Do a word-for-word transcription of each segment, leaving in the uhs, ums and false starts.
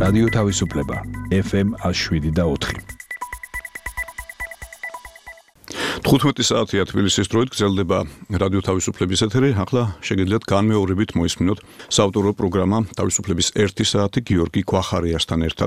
რადიო თავისუფლება ეფ ემ one oh seven და four. თხუთმეტი საათია თბილისის დროით გრძელდება რადიო თავისუფლების ეთერი. ახლა შეგიძლიათ განმეორებით მოისმინოთ საავტორო პროგრამა თავისუფლების ერთი საათი გიორგი ქვახარიასთან ერთად.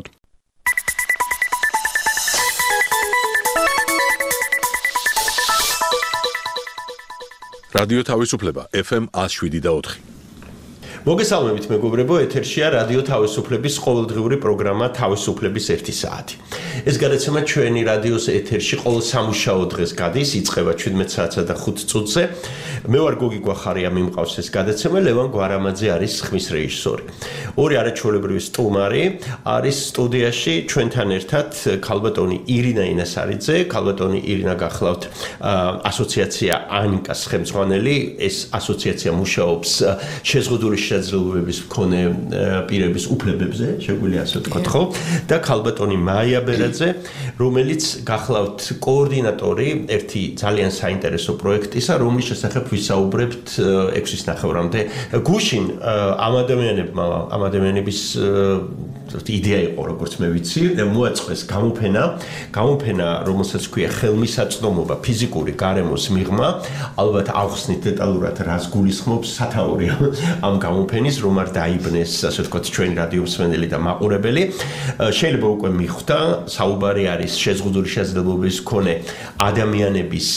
რადიო თავისუფლება ეფ ემ one oh seven და four. მოგესალმებით მეგობრებო, ეთერშია რადიო თავისუფლების ყოველდღიური პროგრამა თავისუფლების ერთი საათი. ეს გადაცემა ჩვენი რადიოს ეთერში ყოველ სამუშაო დღეს გადის, იწყება seventeen საათსა და five წუთზე. მე ვარ გოგი გვახარია, მიმყავს ეს გადაცემა, ლევან გვარამაძე არის ხმის რეჟისორი. ორი არაჩვეულებრივი სტუმარი არის სტუდიაში ჩვენთან ერთად ქალბატონი ირინა ინასარიძე, ქალბატონი ირინა გახლავთ ასოციაცია ანიკას ხელმძღვანელი. ეს ასოციაცია მუშაობს შეზღუდული შესაძლებლობების მქონე პირების უფლებებზე, შეგვიძლია ასე ვთქვათ, ხო? და ქალბატონი მაია ბერაძე, რომელიც გახლავთ კოორდინატორი ერთი ძალიან საინტერესო პროექტისა, რომლის შესახებ ვისაუბრებთ ექვსის ნახევრამდე. გუშინ ამ ადამიანებმა, ამ ადამიანების იდეა იყო, როგორც მე ვიცი, მოაწყვეს გამოფენა, გამოფენა, რომელსაც ქვია ხელმისაწვდომობა ფიზიკური გარემოს მიღმა. ალბათ ავხსნით დეტალურად რას გულისხმობს სათაური ამ გამოფენის, რომ არ დაიბნეს, ასე ვთქვათ, ჩვენი რადიო მსმენელი და მაყურებელი. შეიძლება უკვე მიხვდა, საუბარი არის შეზღუდული შესაძლებლობების მქონე ადამიანების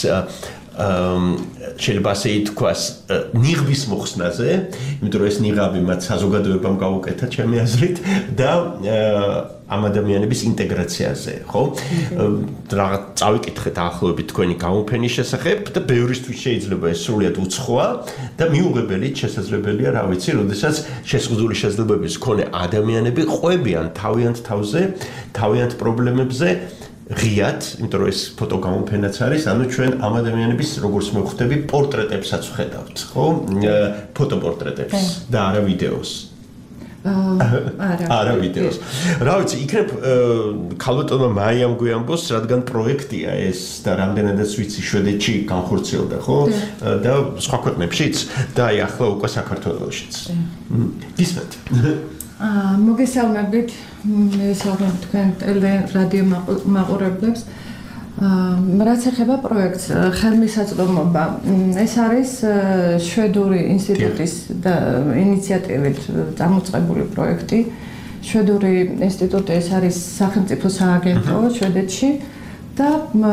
შეიძლება ასე ითქვას, ნიღბის მოხსნაზე, იმიტომ რომ ეს ნიღაბი მათ საზოგადოებამ გაუკეთა ჩემი აზრით და ამ ადამიანების ინტეგრაციაზე, ხო? რაღაც წავიკითხეთ დაახლოებით თქვენი გამოფენის შესახებ და ბევრისთვის შეიძლება ეს სრულიად უცხოა და მიუღებელიც შესაძლებელია, რა ვიცი, როდესაც შეზღუდული შესაძლებლობების მქონე ადამიანები ყვებიან თავიანთ თავზე, თავიანთ პრობლემებზე ღიად, იმიტომ რომ ეს ფოტოგამოფენაც არის, ანუ ჩვენ ამ ადამიანების როგორც მოვხვდები, პორტრეტებსაც ვხედავთ, ხო? ფოტოპორტრეტებს და არა ვიდეოს. არა, არა ვიდეოს. რა ვიცი, იქნებ ქალბატონმა მაიამ გვიამბოს, რადგან პროექტია ეს და რამდენადაც ვიცი, შვედეთში განხორციელდა, ხო? და სხვა ქვეყნებშიც და აი ახლა უკვე საქართველოშიც. გისმენთ. აა მოგესალმებით, მოგესალმებით თქვენ რადიო მაყურებლებს. აა რაც ეხება პროექტს ხელმისაწვდომობა, ეს არის შვედური ინსტიტუტის და ინიციატივით წამოწყებული პროექტი. შვედური ინსტიტუტი ეს არის სახელმწიფო სააგენტო შვედეთში და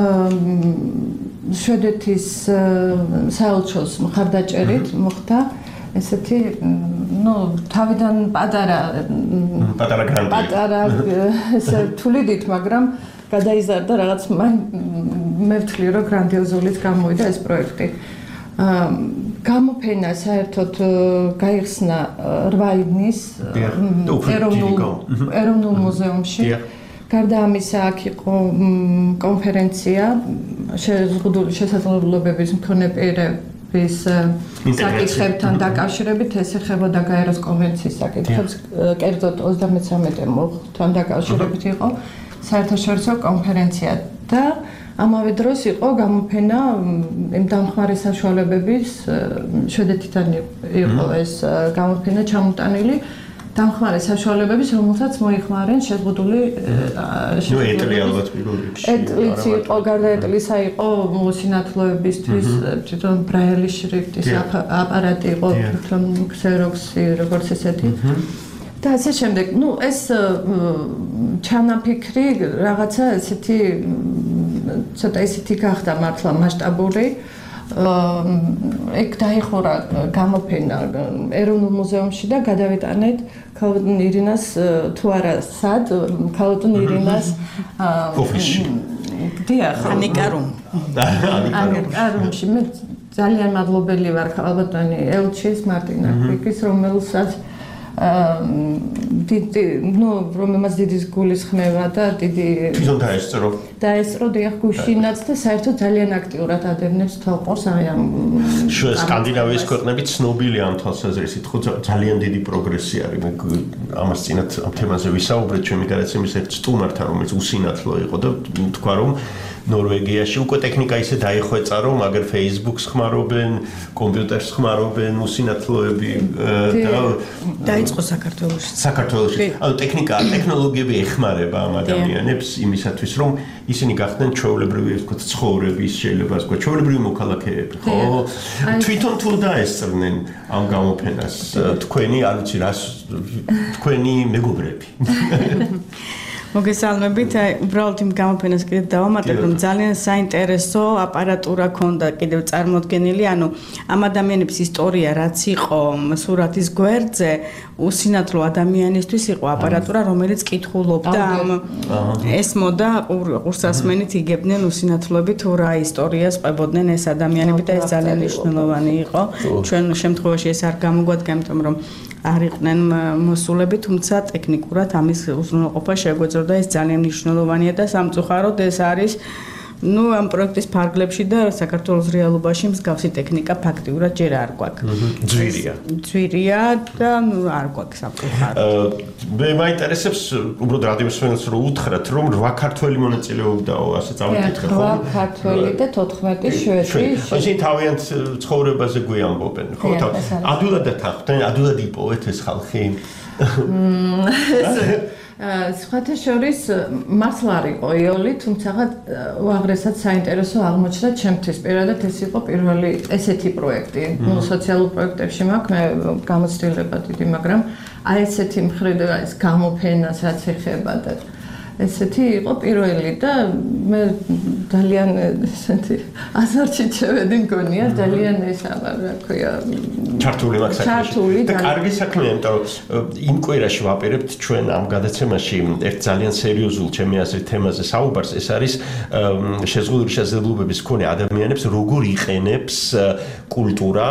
შვედეთის საელჩოს მხარდაჭერით მოხდა ესეთი, ну, თავიდან პატარა პატარა გრანტი. პატარა ესე თuliდით, მაგრამ გადაიზარდა რაღაც მე ვთვლი, რომ გრანდიოზულით გამოვიდა ეს პროექტი. გამოფენა საერთოდ გაიხსნა eight ივნის ეროვნულ ეროვნულ მუზეუმში. გარდა ამისა, აქ იყო კონფერენცია შეზღუდული შესაძლებლობების მქონე პირების საკითხებთან დაკავშირებით, ეს ეხებოდა გაეროს კონვენციის საკითხებს, კერძოდ twenty-three მოხთან დაკავშირებით იყო საერთაშორისო კონფერენცია და ამავე დროს იყო გამოფენა იმ დამხმარე საშუალებების შვედეთიდან იყო ეს გამოფენა ჩამოტანილი დამხმარე საშუალებების, რომელსაც მოიხმარენ შეზღუდული ეტლი ალბათ პირველებში. ეტლიც იყო, გარდა ეტლისა იყო მოსინათლოებისთვის, თვითონ ბრაილის შრიფტის აპარატი იყო, თვითონ ქსეროქსი, როგორც ესეთი. და ასე შემდეგ, ну, ეს ჩანაფიქრი რაღაცა ესეთი ცოტა ესეთი გახდა მართლა მასშტაბური. ეგ დაიხურა გამოფენა ეროვნულ მუზეუმში და გადავიტანეთ ქალბატონ ირინას თუ არა სად, ქალბატონ ირინას ოფისში. დიახ, ანიკარუმ. ანიკარუმში. მე ძალიან მადლობელი ვარ ქალბატონი ელჩის მარტინა კვიკის, რომელსაც დიდი, ну, რომელმაც დიდი გულისხმევა და დიდი თვითონ დაესწრო. დაესწრო დიახ გუშინაც და საერთოდ ძალიან აქტიურად ადევნებს თოყოს აი ამ სკანდინავიის ქვეყნები ცნობილი ამ თვალსაზრისით ხო ძალიან დიდი პროგრესი არის მე ამას წინათ ამ თემაზე ვისაუბრეთ ჩემი გადაცემის ერთ სტუმართან რომელიც უსინათლო იყო და თქვა რომ ნორვეგიაში უკვე ტექნიკა ისე დაიხვეწა რომ აგერ Facebook-ს ხმარობენ, კომპიუტერს ხმარობენ, უსინათლოები და დაიწყო საქართველოში. საქართველოში. ანუ ტექნიკა, ტექნოლოგიები ეხმარება ამ ადამიანებს იმისათვის რომ ისინი გახდნენ ჩვეულებრივი ვთქვათ ცხოვრების შეიძლება ასე ვთქვათ ჩვეულებრივი მოქალაქეები, ხო? თვითონ თუ დაესწრნენ ამ გამოფენას თქვენი არ ვიცი რას თქვენი მეგობრები. მოგესალმებით, უბრალოდ იმ გამოფენას კიდევ დავამატებ, რომ ძალიან საინტერესო აპარატურა ქონდა კიდევ წარმოდგენილი, ანუ ამ ადამიანების ისტორია რაც იყო სურათის გვერდზე, უსინათლო ადამიანისთვის იყო აპარატურა, რომელიც კითხულობდა ამ ესმოდა ყურსასმენით იგებდნენ უსინათლოები თუ რა ისტორიას ყვებოდნენ ეს ადამიანები და ეს ძალიან მნიშვნელოვანი იყო. ჩვენ შემთხვევაში ეს არ გამოგვადგა, იმიტომ რომ არ იყვნენ მოსულები, თუმცა ტექნიკურად ამის უზრუნველყოფა შეგვეძლო და ეს ძალიან მნიშვნელოვანია და სამწუხაროდ ეს არის ну ამ პროექტის ფარგლებში და საქართველოს რეალობაში მსგავსი ტექნიკა ფაქტიურად ჯერ არ გვაქვს. ძვირია. ძვირია და არ გვაქვს სამწუხაროდ. მე მაინტერესებს უბრალოდ რადიოსმენელს რომ უთხრათ რომ რვა ქართველი მონაწილეობდაო ასე წავიკითხე ხო? რვა ქართველი და თოთხმეტი შვედი. ისინი თავიანთ ცხოვრებაზე გვიამბობენ, ხო? ადვილად ეთახდნენ, ადვილად იპოვეთ ეს ხალხი. სხვათა შორის მართლა არ იყო იოლი, თუმცა უაღრესად საინტერესო აღმოჩნდა ჩემთვის. პირადად ეს იყო პირველი ესეთი პროექტი. ნუ სოციალურ პროექტებში მაქვს მე გამოცდილება დიდი, მაგრამ აი ესეთი მხრიდან ეს გამოფენას რაც ეხება და ესეთი იყო პირველი და მე ძალიან ესეთი აზარჩი შევედი მგონია, ძალიან ეს რა ქვია ჩართული მაქვს საქმეში. და კარგი საქმეა, იმიტომ რომ იმ კვირაში ვაპირებთ ჩვენ ამ გადაცემაში ერთ ძალიან სერიოზულ ჩემი აზრით თემაზე საუბარს, ეს არის შეზღუდული შესაძლებლობების მქონე ადამიანებს როგორ იყენებს კულტურა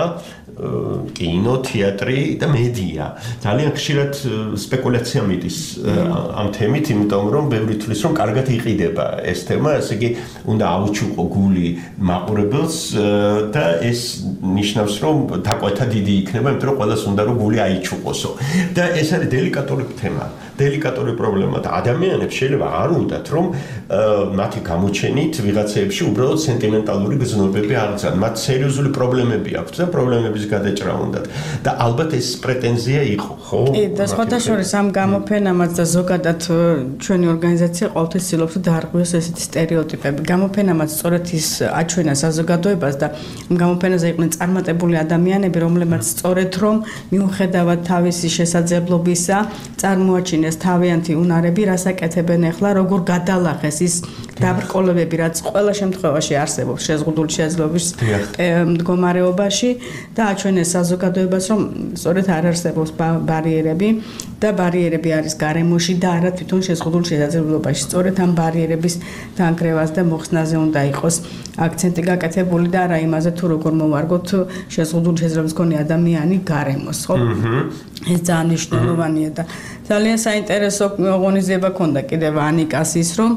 კინო, თეატრი და მედია. ძალიან ხშირად სპეკულაცია მიდის ამ თემით, იმიტომ რომ ბევრი თვლის რომ კარგად იყიდება ეს თემა, ესე იგი უნდა აუჩუყო გული მაყურებელს და ეს ნიშნავს რომ დაკვეთა დიდი იქნება, იმიტომ რომ ყველას უნდა რომ გული აიჩუყოსო. და ეს არის დელიკატური თემა, დელიკატური პრობლემა და ადამიანებს შეიძლება არ უნდათ რომ მათი გამოჩენით ვიღაცეებში უბრალოდ სენტიმენტალური გზნობები აღწან. მათ სერიოზული პრობლემები აქვთ და პრობლემების გადაჭრა უნდათ და ალბათ ეს პრეტენზია იყო, ხო? კი, და სხვათა შორის ამ გამოფენამაც და ზოგადად ჩვენი ორგანიზაცია ყოველთვის ცდილობს დაარღვიოს ესეთი სტერეოტიპები. გამოფენამაც სწორედ ის აჩვენა საზოგადოებას და ამ გამოფენაზე იყვნენ წარმატებული ადამიანები, რომლებმაც სწორედ რომ მიუხედავად თავისი შესაძლებლობისა წარმოაჩინეს თავიანთი უნარები, რას აკეთებენ ახლა, როგორ გადალახეს ის დაბრკოლებები, რაც ყველა შემთხვევაში არსებობს შეზღუდული შესაძლებლობის მდგომარეობაში და აჩვენეს საზოგადოებას, რომ სწორედ არ არსებობს ბარიერები და ბარიერები არის გარემოში და არა თვითონ შეზღუდული შესაძლებლობაში. სწორედ ამ ბარიერების დანგრევას და მოხსნაზე უნდა იყოს აქცენტი გაკეთებული და არა იმაზე თუ როგორ მოვარგოთ შეზღუდული შესაძლებლობის მქონე ადამიანი გარემოს, ხო? ეს ძალიან მნიშვნელოვანია და ძალიან საინტერესო ღონისძიება ქონდა კიდევ ანიკას ის რომ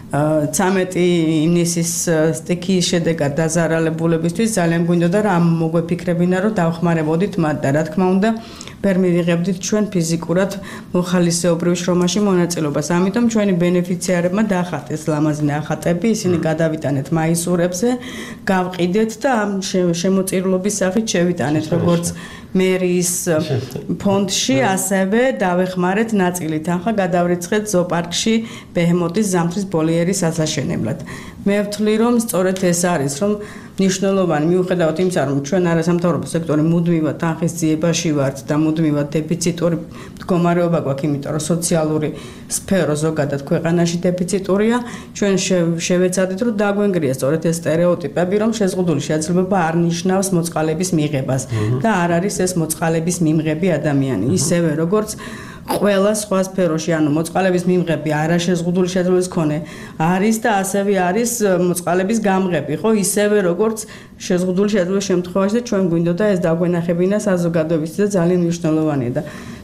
ცამეტი ივნისის სტიქიის შედეგად დაზარალებულებისთვის ძალიან გვინდოდა რა მოგვეფიქრებინა რომ დავხმარებოდით მათ და რა თქმა უნდა ვერ მივიღებდით ჩვენ ფიზიკურად მოხალისეობრივ შრომაში მონაწილეობას. ამიტომ ჩვენი ბენეფიციარებმა დაახატეს ლამაზი ნახატები, ისინი გადავიტანეთ მაისურებზე, გავყიდეთ და ამ შემოწირულობის სახით შევიტანეთ როგორც მერის ფონდში, ასევე დავეხმარეთ ნაწილით. ახლა გადავრიცხეთ ზოოპარკში ბეჰემოტის ზამთრის ბოლიერის ასაშენებლად. მე ვთვლი რომ სწორედ ეს არის რომ ნიშნულოვანი მიუხედავად იმისა რომ ჩვენ არასამთავრობო სექტორი მუდმივად თანხის ძიებაში ვართ და მუდმივად დეფიციტური მდგომარეობა გვაქვს, იმიტომ რომ სოციალური სფერო ზოგადად ქვეყანაში დეფიციტურია, ჩვენ შევეცადეთ რომ დაგვენგრია სწორედ ეს სტერეოტიპები, რომ შეზღუდული შესაძლებლობა არ ნიშნავს მოწყალების მიღებას და არ არის ეს მოწყალების მიმღები ადამიანი, ისევე როგორც ყველა სხვა სფეროში, ანუ მოწყალების მიმღები არაშეზღუდული შესაძლებლობის მქონე არის და ასევე არის მოწყალების გამღები, ხო, ისევე როგორც შეზღუდული შესაძლებლობის შემთხვევაში და ჩვენ გვინდოდა ეს დაგვენახებინა საზოგადოებისთვის და ძალიან მნიშვნელოვანია და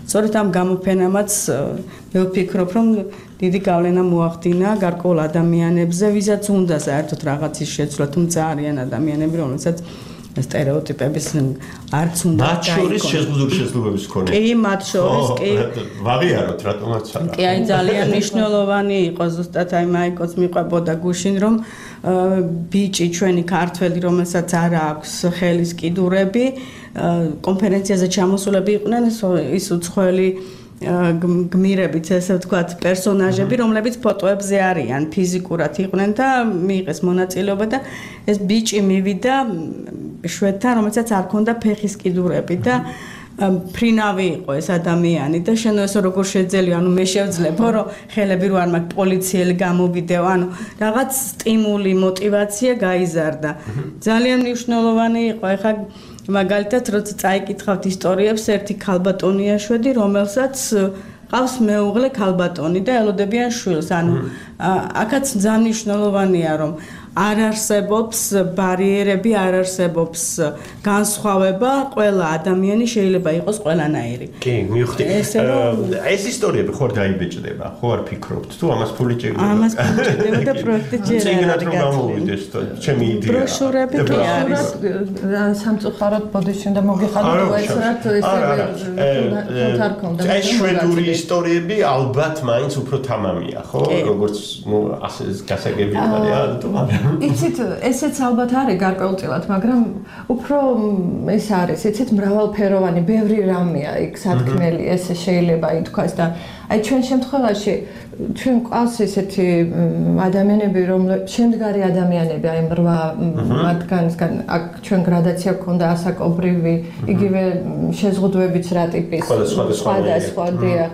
სწორედ ამ გამოფენამაც მე ვფიქრობ, რომ დიდი გავლენა მოახდინა გარკვეულ ადამიანებზე, ვისაც უნდა საერთოდ რაღაცის შეცვლა, თუმცა არიან ადამიანები, რომლებსაც стереოტიპების არც უნდა მათ შორის შეზღუდული შესაძლებლობების მქონე. კი, მათ შორის კი. ვაღიაროთ, რატომაც არა. კი, აი ძალიან მნიშვნელოვანი იყო ზუსტად აი მაიკოც მიყვებოდა გუშინ, რომ ბიჭი ჩვენი ქართველი, რომელსაც არ აქვს ხელის კიდურები, კონფერენციაზე ჩამოსულები იყვნენ ის უცხოელი გმირებით, ესე ვთქვათ, პერსონაჟები, რომლებიც ფოტოებზე არიან, ფიზიკურად იყვნენ და მიიღეს მონაწილეობა და ეს ბიჭი მივიდა შვედთან, რომელსაც არ ქონდა ფეხის კიდურები და ფრინავი იყო ეს ადამიანი და შენ ესე როგორ შეძელი, ანუ მე შევძლებო, რომ ხელები რო არ მაქვს პოლიციელი გამოვიდეო, ანუ რაღაც სტიმული, мотиваცია გაიზარდა. ძალიან მნიშვნელოვანი იყო, ეხლა მაგალითად, როცა წაიკითხავთ ისტორიებს, ერთი ქალბატონია შვედი, რომელსაც ყავს მეუღლე ქალბატონი და ელოდებიან შვილს. ანუ აქაც ძალიან მნიშვნელოვანია, რომ არ არსებობს ბარიერები, არ არსებობს განსხვავება, ყველა ადამიანი შეიძლება იყოს ყველანაირი. კი, მივხვდი. ეს ისტორიები ხო არ დაიბეჭდება, ხო არ ფიქრობთ, თუ ამას ფული ჭირდება? ამას ფული ჭირდება და პროექტი ჯერ არ არის გამოვიდეს, ჩემი იდეა. ბროშურები კი არის. სამწუხაროდ ბოდიში უნდა მოგიხადოთ, უეცრად ეს არ ქონდა. ეს შვედური ისტორიები ალბათ მაინც უფრო თამამია, ხო? როგორც ნუ ასე გასაგები ხარია, თუ არა. იცით, ესეც ალბათ არის გარკვეულწილად, მაგრამ უფრო ეს არის, იცით, მრავალფეროვანი, ბევრი რამეა იქ სათქმელი, ესე შეიძლება ითქვას და აი ჩვენ შემთხვევაში ჩვენ ყავს ესეთი ადამიანები, რომლებიც შემდგარი ადამიანები, აი რვა მათგანისგან აქ ჩვენ გრადაცია გქონდა ასაკობრივი, იგივე შეზღუდვებიც რა ტიპის, სხვადასხვა დია.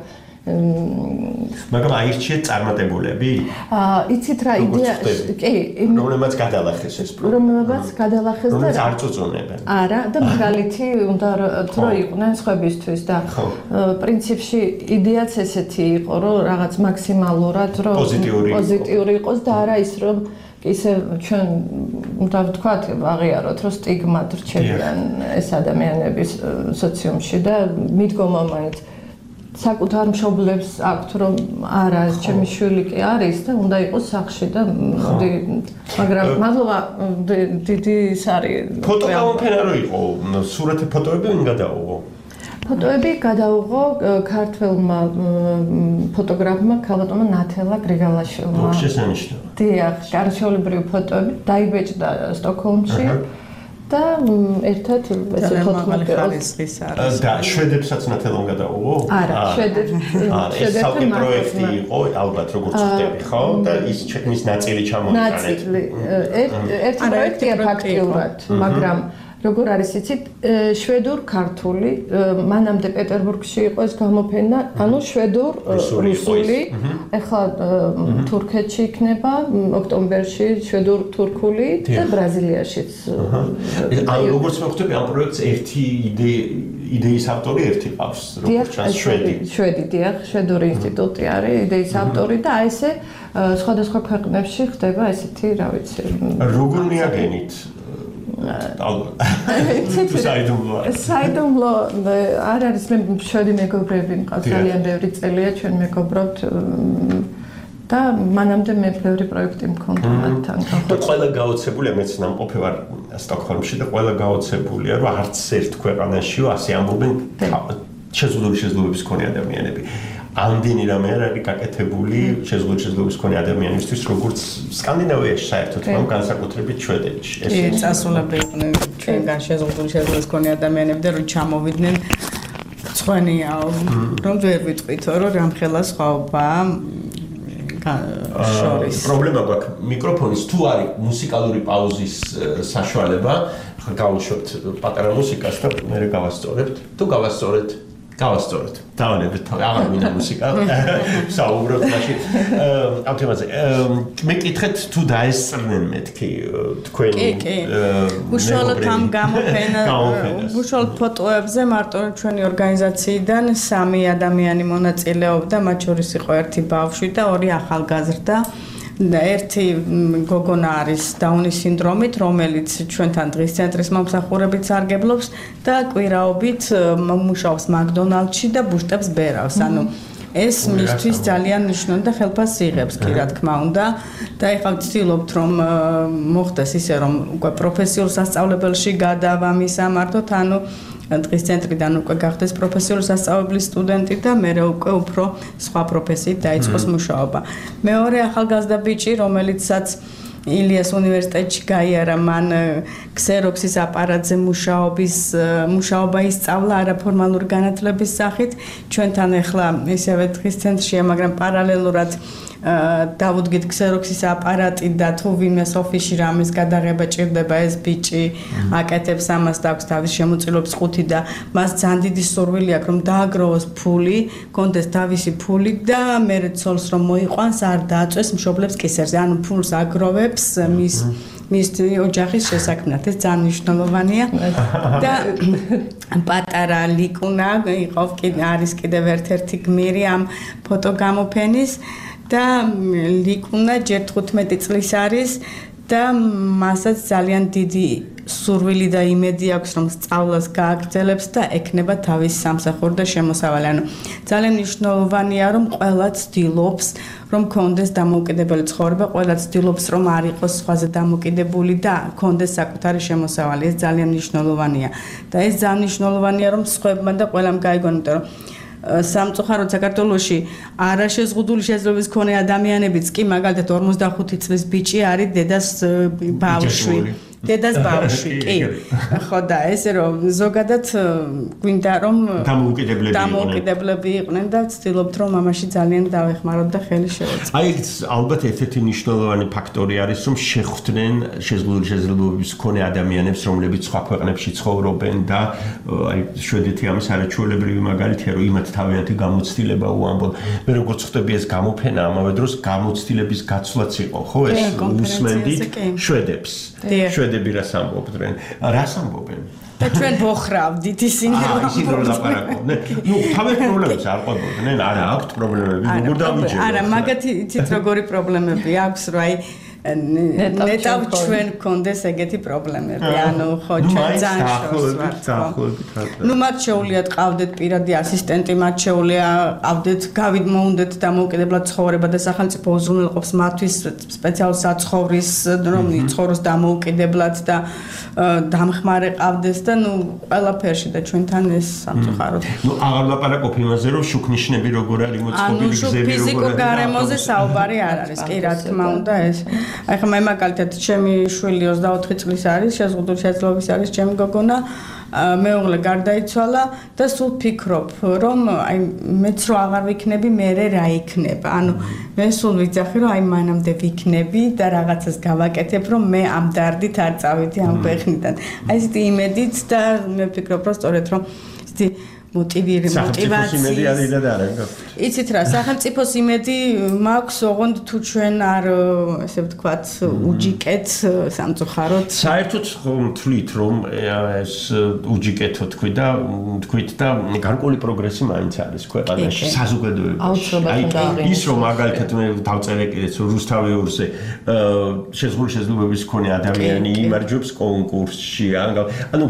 მაგრამ აირჩიეთ წარმატებულები? აა, იცით რა იდეა, კი, რომლებიც გადალახეს ეს პროექტი. რომლებიც გადალახეს და რომლებიც არ წუწუნებენ. არა, და მაგალითი უნდა რომ იყვნენ სხვებისთვის და პრინციპში იდეაც ესეთი იყო, რომ რაღაც მაქსიმალურად რომ პოზიტიური იყოს და არა ის რომ ისე ჩვენ უნდა ვთქვათ, აღიაროთ, რომ სტიგმად რჩებიან ეს ადამიანები სოციუმში და მიდგომა მაინც საკუთარ მშობლებს აქვთ, რომ არა, ჩემი შვილი კი არის და უნდა იყოს სახლში და მაგრამ მადლობა დიდი ის არის. ფოტო გამოფენა რო იყო, სურათი ფოტოები ვინ გადაუღო? ფოტოები გადაუღო ქართველმა ფოტოგრაფმა ქალბატონმა ნათელა გრიგალაშვილმა. შესანიშნავი. დიახ, გარშეულებრივი фотоები დაიბეჭდა სტოკჰოლმში. და ერთად ესე ხუთმეტი ხარისხის არის. და შვედებსაც ნათელამ გადაუღო? არა, შვედებს შვედები პროექტი იყო, ალბათ როგორც ხდები, ხო? და ის ჩემის ნაწილი ჩამოიტანეთ. ნაწილი. ერთი პროექტია ფაქტიურად, მაგრამ როგორ არის იცით, შვედურ-ქართული, მანამდე პეტერბურგში იყო ეს გამოფენა, ანუ შვედურ-რუსული, ეხლა თურქეთში იქნება, ოქტომბერში შვედურ-თურქული და ბრაზილიაშიც. ანუ როგორც მოხდები ამ პროექტს ერთი იდეის ავტორი ერთი ყავს, როგორც ჩანს შვედი. შვედი, დიახ, შვედური ინსტიტუტი არის იდეის ავტორი და აი ესე სხვადასხვა ქვეყნებში ხდება ესეთი, რა ვიცი. როგორ მიაგენით? საიდუმლო საიდუმლო არ არის, მე შვედი მეგობრები მყავს ძალიან ბევრი წელია ჩვენ მეგობრობთ და მანამდე მე ბევრი პროექტი მქონდა მათთან. და ყველა გაოცებულია, მეც ნამყოფი ვარ სტოკჰოლმში და ყველა გაოცებულია, რომ არც ერთ ქვეყანაშიო ასე ამბობენ შეზღუდული შესაძლებლობების მქონე ადამიანები. ამდენი რამე არ არის გაკეთებული შეზღუდული შესაძლებლობის მქონე ადამიანისთვის, როგორც სკანდინავიაში საერთოდ, მაგრამ განსაკუთრებით შვედეთში. ეს წასულები იყვნენ ჩვენგან შეზღუდული შესაძლებლობის მქონე ადამიანები და რომ ჩამოვიდნენ ცხენია, რომ ვერ ვიტყვითო, რომ რამხელა სხვაობაა შორის. პრობლემა გვაქვს მიკროფონის, თუ არის მუსიკალური პაუზის საშუალება, გავუშვებთ პატარა მუსიკას და მე გავასწორებთ. თუ გავასწორეთ გავასწორეთ. დავანებთ, აღარ მინდა მუსიკა. საუბრობთ მაშინ. ამ თემაზე. მეკითხეთ თუ დაესწრნენ მეთქი თქვენი უშუალოდ ამ გამოფენა, უშუალოდ ფოტოებზე მარტო ჩვენი ორგანიზაციიდან სამი ადამიანი მონაწილეობდა, მათ შორის იყო ერთი ბავშვი და ორი ახალგაზრდა. და ერთი გოგონა არის დაუნის სინდრომით, რომელიც ჩვენთან დღის ცენტრის მომსახურებით სარგებლობს და კვირაობით მუშაობს მაკდონალდში და ბუშტებს ბერავს. ანუ ეს მისთვის ძალიან მნიშვნელოვანი და ხელფასს იღებს, კი რა თქმა უნდა. და ეხლა ვცდილობთ რომ მოხდეს ისე რომ უკვე პროფესიულ სასწავლებელში გადავამისამართოთ, ანუ დღის ცენტრიდან უკვე გახდეს პროფესიული სასწავლებლის სტუდენტი და მერე უკვე უფრო სხვა პროფესიით დაიწყოს მუშაობა. მეორე ახალგაზრდა ბიჭი, რომელიცაც ილიას უნივერსიტეტში გაიარა, მან ქსეროქსის აპარატზე მუშაობის მუშაობა ისწავლა არაფორმალური განათლების სახით. ჩვენთან ახლა ისევე დღის ცენტრშია, მაგრამ პარალელურად დავუდგით ქსეროქსის აპარატი და თუ ვინმე ოფისში რამის გადაღება ჭირდება, ეს ბიჭი აკეთებს ამას და აქვს თავის შემოწირულობის ხუთი და მას ძალიან დიდი სურვილი აქვს რომ დააგროვოს ფული, კონდეს თავისი ფული და მერე ცოლს რომ მოიყვანს, არ დააწვეს მშობლებს კისერზე. ანუ ფულს აგროვებს მის მის ოჯახის შესაქმნად. ეს ძალიან მნიშვნელოვანია. და პატარა ლიკუნა იყო არის კიდევ ერთ-ერთი გმირი ამ ფოტოგამოფენის და ლიკუნა ჯერ თხუთმეტი წლის არის და მასაც ძალიან დიდი სურვილი და იმედი აქვს რომ სწავლას გააგრძელებს და ექნება თავის სამსახური და შემოსავალი. ანუ ძალიან მნიშვნელოვანია რომ ყველა ცდილობს რომ კონდეს დამოუკიდებელი ცხოვრება, ყველა ცდილობს რომ არ იყოს სხვაზე დამოკიდებული და კონდეს საკუთარი შემოსავალი. ეს ძალიან მნიშვნელოვანია. და ეს ძალიან მნიშვნელოვანია რომ სხვებმა და ყველამ გაიგონ, იმიტომ რომ სამწუხაროდ საქართველოში არაშეზღუდული შესაძლებლობის მქონე ადამიანებიც კი მაგალითად ორმოცდახუთი წლის ბიჭი არის დედას ბავშვი. დედას ბავშვი, კი. ხო და ესე რომ ზოგადად გვინდა რომ დამოუკიდებლები იყვნენ და ვცდილობთ რომ ამაში ძალიან დავეხმაროთ და ხელი შევეწყოთ. აი ალბათ ერთ-ერთი მნიშვნელოვანი ფაქტორი არის რომ შეხვდნენ შეზღუდული შესაძლებლობების მქონე ადამიანებს, რომლებიც სხვა ქვეყნებში ცხოვრობენ და აი შვედეთი ამის არაჩვეულებრივი მაგალითია, რომ იმათ თავიანთი გამოცდილება უამბობ. მე როგორც ხვდები ეს გამოფენა ამავე დროს გამოცდილების გაცვლაც იყო, ხო ეს უსმენდით შვედებს. შვედები რას ამბობდნენ? რას ამბობენ? და ჩვენ ვოხრავდით ისინი რომ ისინი რომ ლაპარაკობდნენ. ნუ თავის პრობლემებს არ ყოფილიდნენ, არა აქვთ პრობლემები, როგორ დავიჯეროთ? არა, მაგათი იცით როგორი პრობლემები აქვს, რომ აი ნეტავ ჩვენ გქონდეს ეგეთი პრობლემები, ანუ ხო ჩვენ ძალიან შევსვართ. ნუ მათ შეუულიათ ყავდეთ პირადი ასისტენტი, მათ შეუულია ყავდეთ გავიმოუნდეთ დამოუკიდებლად ცხოვრება და სახელმწიფო უზრუნველყოფს მათთვის სპეციალურ საცხოვრის, რომ იცხოვროს დამოუკიდებლად და დამხმარე ყავდეს და ნუ ყველაფერში და ჩვენთან ეს სამწუხაროდ. ნუ აღარ ლაპარაკობ იმაზე, რომ შუქნიშნები როგორ არის მოწყობილი, გზები როგორ არის. ფიზიკურ გარემოზე საუბარი არ არის, კი რა თქმა უნდა ეს. აი ხა მე მაგალითად ჩემი შვილი ოცდაოთხი წლის არის, შეზღუდული შესაძლებლობის არის ჩემი გოგონა, მეუღლე გარდაიცვალა და სულ ფიქრობ რომ აი მეც რო აღარ ვიქნები, მერე რა იქნება. ანუ მე სულ ვიცახი რომ აი მანამდე ვიქნები და რაღაცას გავაკეთებ, რომ მე ამ დარდით არ წავიდი ამ ქვეყნიდან. აი ესეთი იმედით და მე ვფიქრობ რომ სწორედ რომ ესეთი მოტივირი მოტივაცია იცით რა სახელმწიფოს იმედი მაქვს ოღონდ თუ ჩვენ არ ესე ვთქვათ უჯიკეთ სამწუხაროდ საერთოდ თვლით რომ ეს უჯიკეთო თქვი და თქვით და გარკვეული პროგრესი მაინც არის ქვეყანაში საზოგადოებაში აი ის რომ მაგალითად მე დავწერე კიდეც რუსთავიურზე შეზღუდული შესაძლებლობების მქონე ადამიანი იმარჯვებს კონკურსში ანუ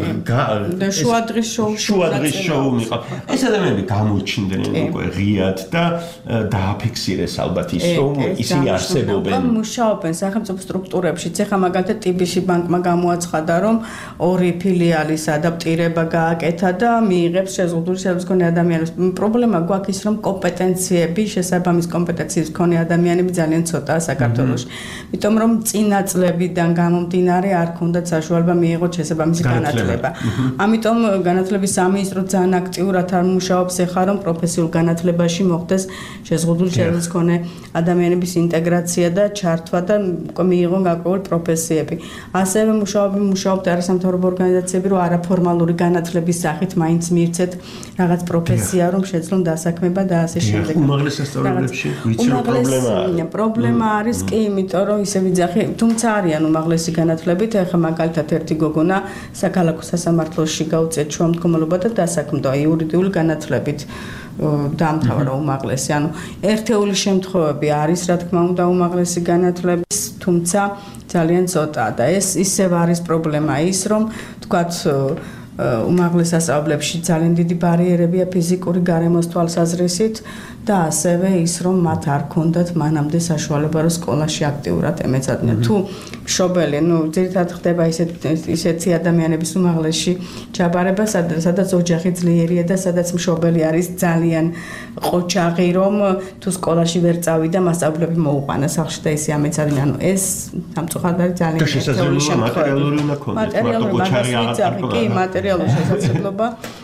შუადღის შოუში შუადღის შოუმი ეს ადამიანები გამოჩნდნენ უკვე ღიად და დააფიქსირეს ალბათ ის რომ ისინი არსებობენ მუშაობენ სახელმწიფო სტრუქტურებში ეხლა მაგალითად ტიბიში ბანკმა გამოაცხადა რომ ორი ფილიალის ადაპტირება გააკეთა და მიიღებს შეზღუდული შესაძლებლობის მქონე ადამიანებს პრობლემა გვაქვს ის რომ კომპეტენციები შესაბამის კომპეტენციის მქონე ადამიანები ძალიან ცოტაა საქართველოში იმიტომ რომ წინა წლებიდან გამომდინარე არ ქონდათ საშუალება მიიღოთ შესაბამისი განათლება ამიტომ განათლების სამინისტრო ძალიან აქტიურად არ მუშაობს ეხლა რომ პროფესიულ განათლებაში მოხდეს შეზღუდული შესაძლებლობის მქონე ადამიანების ინტეგრაცია და ჩართვა და მიიღონ გარკვეული პროფესიები. ასევე მუშაობენ მუშაობთ არასამთავრობო ორგანიზაციები რომ არაფორმალური განათლების სახით მაინც მიირცეთ რაღაც პროფესია რომ შეძლონ დასაქმება და ასე შემდეგ. უმაღლეს სასწავლებლებში ვიცი რომ პრობლემაა. პრობლემა არის კი იმიტომ რომ ისე ვიძახი თუმცა არიან უმაღლესი განათლებით ეხლა მაგალითად ერთი გოგონა საქალაქო სასამართლოში გაუწიეთ შუამდგომლობა და დასაქმდა იურიდიული განათლებით. დაამთავრა უმაღლესი. ანუ ერთეული შემთხვევები არის, რა თქმა უნდა, უმაღლესი განათლების, თუმცა ძალიან ცოტაა და ეს ისევ არის პრობლემა ის, რომ თქვათ უმაღლეს სასწავლებლებში ძალიან დიდი ბარიერებია ფიზიკური გარემოს თვალსაზრისით და ასევე ის, რომ მათ არ ქონდათ მანამდე საშუალება, რომ სკოლაში აქტიურად ემეცადნენ. თუ მშობელი, ну, ძირითადად ხდება ისეთ ისეთი ადამიანების უმაღლესში ჩაბარება, სადაც ოჯახი ძლიერია და სადაც მშობელი არის ძალიან ყოჩაღი, რომ თუ სკოლაში ვერ წავიდა, მასწავლებლები მოუყვანა სახლში და ისე ამეცადნენ. ანუ ეს სამწუხაროდ არის ძალიან შესაძლებელი მატერიალური უნდა ქონდეს, მარტო ყოჩაღი აღარ კი, მატერიალური შესაძლებლობა.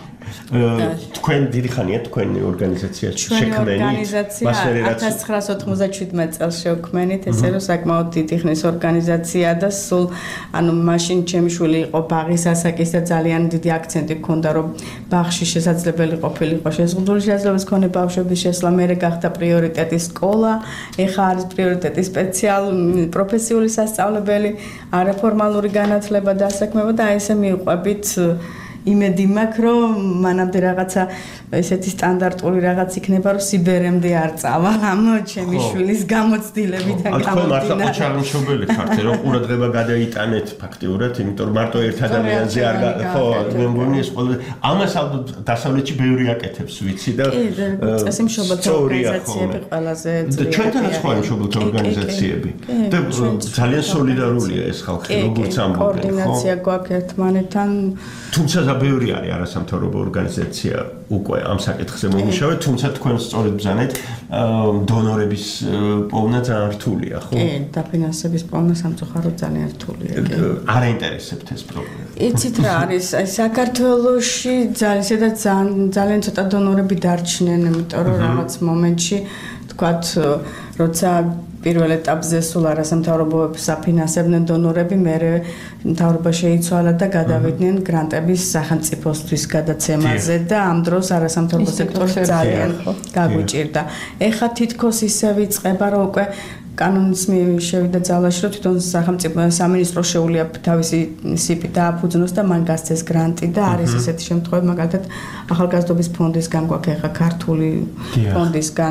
თქვენ დიდი ხანია თქვენი ორგანიზაცია შექმნილი მასვე ათას ცხრაას ოთხმოცდაშვიდმეტ წელს შევქმნით ესე რომ საკმაოდ დიდი ხნის ორგანიზაცია და სულ ანუ მაშინ ჩემი შვილი იყო ბაღის ასაკის და ძალიან დიდი აქცენტი ჰქონდა რომ ბაღში შესაძლებელი ყოფილიყო შეზღუდული შესაძლებლობის მქონე ბავშვების შესვლა მერე გახდა პრიორიტეტი სკოლა ეხა არის პრიორიტეტი სპეციალური პროფესიული სასწავლებელი არაფორმალური განათლება და ასაქმება და აი ესე მივყვებით იმედი მაქვს რომ მანამდე რაღაცა ესეთი სტანდარტული რაღაც იქნება რომ სიბერემდე არ წავა ამ ჩემი შვილის გამოცდილებიდან გამომდინარე. თქვენ მართლა ყოჩაღი მშობელი ხართ რომ ყურადღება გადაიტანეთ ფაქტიურად, იმიტომ რომ მარტო ერთ ადამიანზე არ ხო მე მგონი ეს ყველა ამას დასავლეთში ბევრი აკეთებს ვიცი და წესი მშობელთა ორგანიზაციები ყველაზე ძლიერი. ჩვენთანაც ხო არის მშობელთა ორგანიზაციები და ძალიან სოლიდარულია ეს ხალხი როგორც ამბობენ ხო? კოორდინაცია გვაქვს ერთმანეთთან თუმცა ბევრი არის არასამთავრობო ორგანიზაცია უკვე ამ საკითხზე მომუშავე, თუმცა თქვენ სწორედ ბრძანეთ დონორების პოვნა ძალიან რთულია, ხო? კი, დაფინანსების პოვნა სამწუხაროდ ძალიან რთულია. არ აინტერესებთ ეს პრობლემა. იცით რა არის, აი საქართველოში ძალიან ძალიან ცოტა დონორები დარჩნენ, იმიტომ რომ რაღაც მომენტში თქვათ, როცა პირველ ეტაპზე სულ არასამთავრობოებს აფინანსებდნენ დონორები, მერე მთავრობა შეიცვალა და გადავიდნენ გრანტების სახელმწიფოსთვის გადაცემაზე და ამ დროს არასამთავრობო სექტორი ძალიან გაგვიჭირდა. ეხლა თითქოს ისე ვიწყება, რომ უკვე კანონის შევიდა ძალაში, რომ თვითონ სახელმწიფო სამინისტრო შეუძლია თავისი სიპი დააფუძნოს და მან გასცეს გრანტი და არის ესეთი შემთხვევები, მაგალითად ახალგაზრდობის ფონდისგან გვაქვს ეხლა ქართული ფონდისგან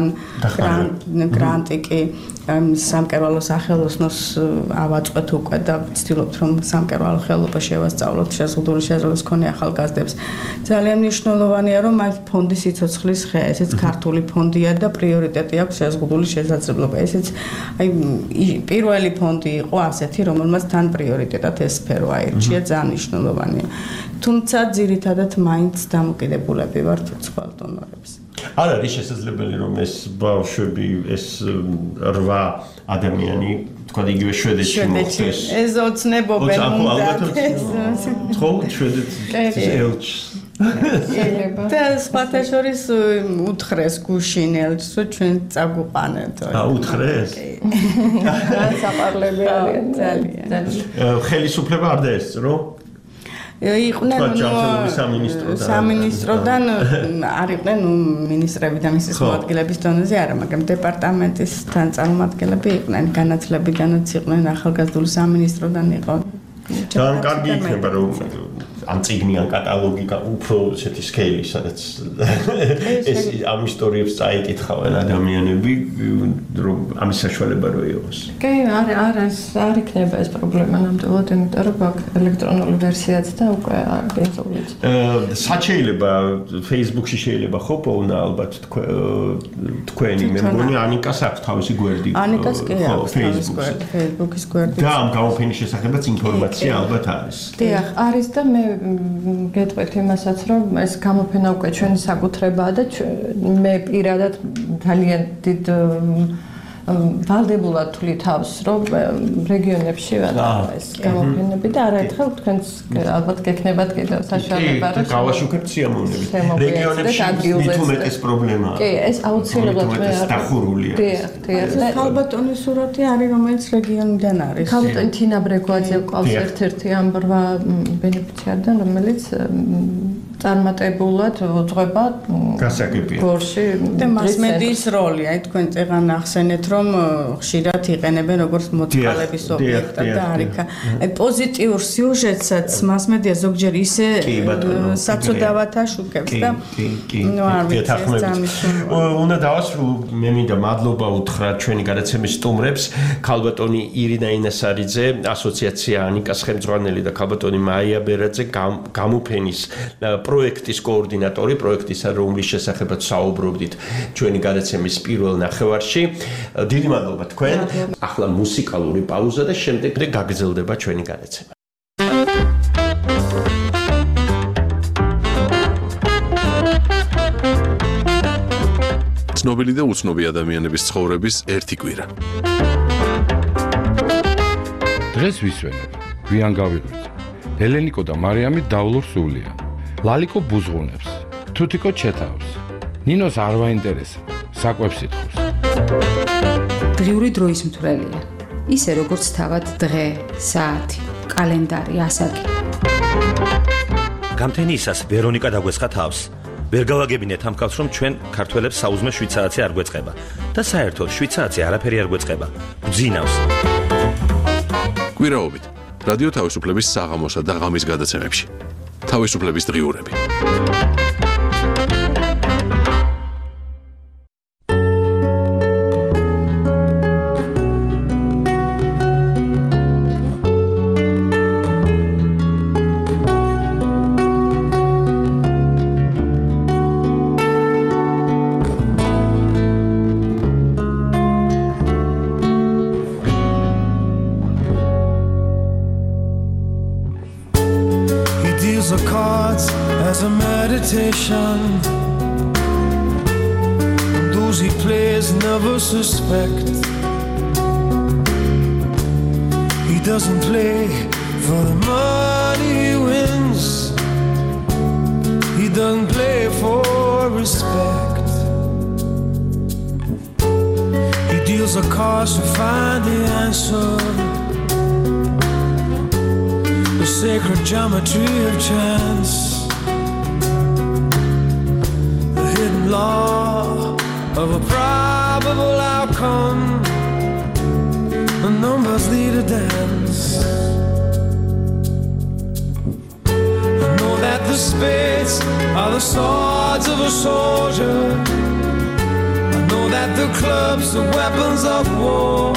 გრანტი კი სამკერვალო სახელოსნოს ავაწყვეთ უკვე და ვცდილობთ რომ სამკერვალო ხელობა შევასწავლოთ შეზღუდული შესაძლებლობის მქონე ახალგაზრდებს. ძალიან მნიშვნელოვანია რომ აი ფონდის სიცოცხლის ხე, ესეც ქართული ფონდია და პრიორიტეტი აქვს შეზღუდული შესაძლებლობა. ესეც აი პირველი ფონდი იყო ასეთი, რომელმაც თან პრიორიტეტად ეს სფერო აირჩია, ძალიან მნიშვნელოვანია. თუმცა ძირითადად მაინც დამოკიდებულები ვართ სხვა დონორებს. არ არის შესაძლებელი რომ ეს ბავშვები, ეს რვა ადამიანი, თქვა იგივე შვედეთში მოხდეს. ეს ოცნებობენ უნდა. ხო, შვედეთის ელჩს. და სხვათა შორის უთხრეს გუშინ ელჩს, რომ ჩვენ წაგვიყვანეთ. აა უთხრეს? საყვარლები არიან ძალიან. ხელისუფლება არ დაესწრო? იყვნენ სამინისტროდან არ იყვნენ მინისტრები და მისის მოადგილების დონეზე არა, მაგრამ დეპარტამენტისთან წარმომადგენლები იყვნენ, განათლებიდანაც იყვნენ, ახალგაზრდული სამინისტროდან იყო. ძალიან კარგი იქნება რომ ამ წიგნიან კატალოგი უფრო ესეთი სკეილი, სადაც ეს ამ ისტორიებს წაიკითხავენ ადამიანები, რომ ამის საშუალება რო იყოს. კი, არ არ არ იქნება ეს პრობლემა ნამდვილად, იმიტომ რომ აქ ელექტრონული ვერსიაც და უკვე ბენზოლიც. სად შეიძლება Facebook-ში შეიძლება ხო პოვნა ალბათ თქვენი, მე მგონი ანიკას აქვს თავისი გვერდი. ანიკას კი აქვს თავისი გვერდი, Facebook-ის გვერდი. და ამ გამოფენის შესახებაც ინფორმაცია ალბათ არის. დიახ, არის და მე გეტყვით იმასაც, რომ ეს გამოფენა უკვე ჩვენი საკუთრებაა და მე პირადად ძალიან დიდ ვალდებულად თვლი თავს, რომ რეგიონებში ვატარო ეს გამოფენები და არაერთხელ თქვენს ალბათ გექნებათ კიდევ საშუალება რომ გავაშუქებთ სიამოვნებით. რეგიონებში მით უმეტეს პრობლემაა. კი, ეს აუცილებლად მე არ დახურულია. დიახ, დიახ. ქალბატონის სურათი არის, რომელიც რეგიონიდან არის. ქალბატონი თინა ბრეგვაძე ყავს ერთ-ერთი ამ რვა ბენეფიციარიდან, რომელიც წარმატებულად უძღვება გასაგებია. გორში და მასმედიის როლი, აი თქვენ წეგან ახსენეთ, რომ ხშირად იყენებენ როგორც მოწყალების ობიექტად და არიქა. აი პოზიტიურ სიუჟეტსაც მასმედია ზოგჯერ ისე საწოდავად აშუქებს და ნუ არ ვიცი ძამის უნდა დავასრულო მე მინდა მადლობა უთხრა ჩვენი გადაცემის სტუმრებს ქალბატონი ირინა ინასარიძე ასოციაცია ანიკას ხელმძღვანელი და ქალბატონი მაია ბერაძე გამოფენის პროექტის კოორდინატორი პროექტისა რომლის შესახებაც საუბრობდით ჩვენი გადაცემის პირველ ნახევარში დიდი მადლობა თქვენ ახლა მუსიკალური პაუზა და შემდეგ გაგრძელდება ჩვენი გადაცემა ცნობილი და უცნობი ადამიანების ცხოვრების ერთი კვირა. დღეს ვისვენებ, გვიან გავიღვიძე. ელენიკო და მარიამი დავლურ სულია. ლალიკო ბუზღუნებს, თუთიკო ჩეთავს. ნინოს არ ვაინტერესებს, საკვებს ითხოვს. დღიური დროის მთვრელია. ისე როგორც თავად დღე, საათი, კალენდარი, ასაკი. გამთენიისას ვერონიკა დაგვესხა თავს. ვერ გავაგებინეთ ამ ხალხს რომ ჩვენ ქართველებს საუზმე შვიდ საათი არ გვეწყება და საერთოდ შვიდ საათი არაფერი არ გვეწყება. გძინავს. კვირაობით რადიო თავისუფლების საღამოსა და ღამის გადაცემებში. თავისუფლების დღიურები. Those he plays never suspect. He doesn't play for the money he wins. He doesn't play for respect. He deals the cards to find the answer. The sacred geometry of chance. Law of a probable outcome. The numbers lead a dance. I know that the spades are the swords of a soldier. I know that the clubs are weapons of war.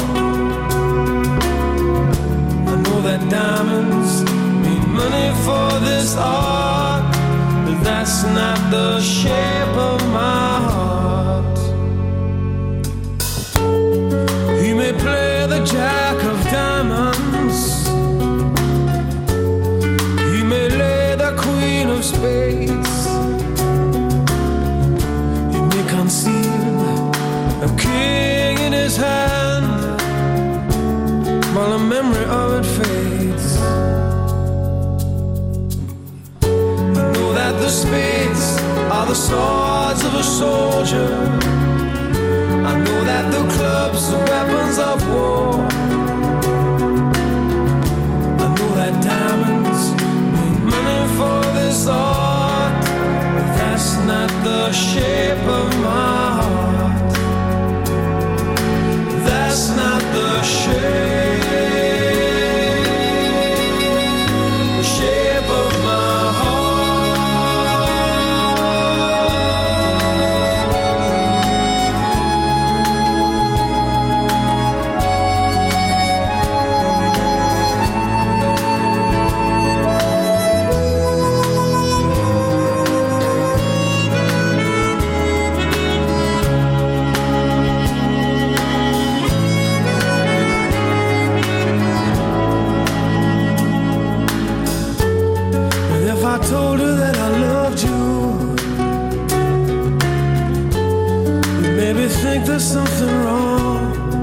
I know that diamonds mean money for this art. That's not the shape of my heart. He may play the jack of diamonds. He may lay the queen of spades. He may conceal a king in his hand while the memory of it fades. The spades are the swords of a soldier. I know that the clubs are weapons of war. I know that diamonds mean money for this art, but that's not the shape of my heart. That's not the shape. Shape of my heart. Told her that I loved you. You made me think there's something wrong.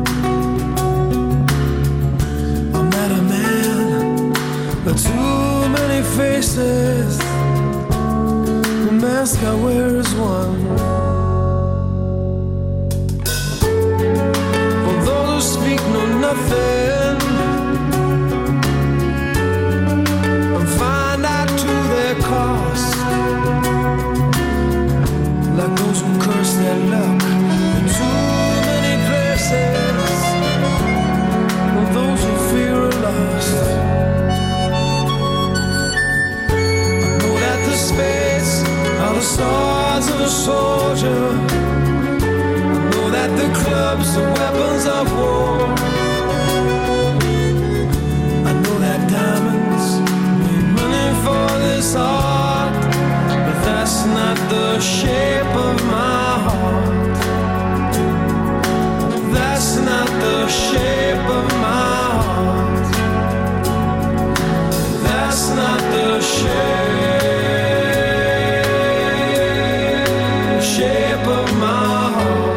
I'm not a man, but too many faces. The mask I wear is one. For those who speak know nothing. Cost. soldier. I know that the clubs are weapons of war. I know that diamonds mean money for this art, but that's not the shape of my heart. That's not the shape of my heart. That's not the shape shape of my heart.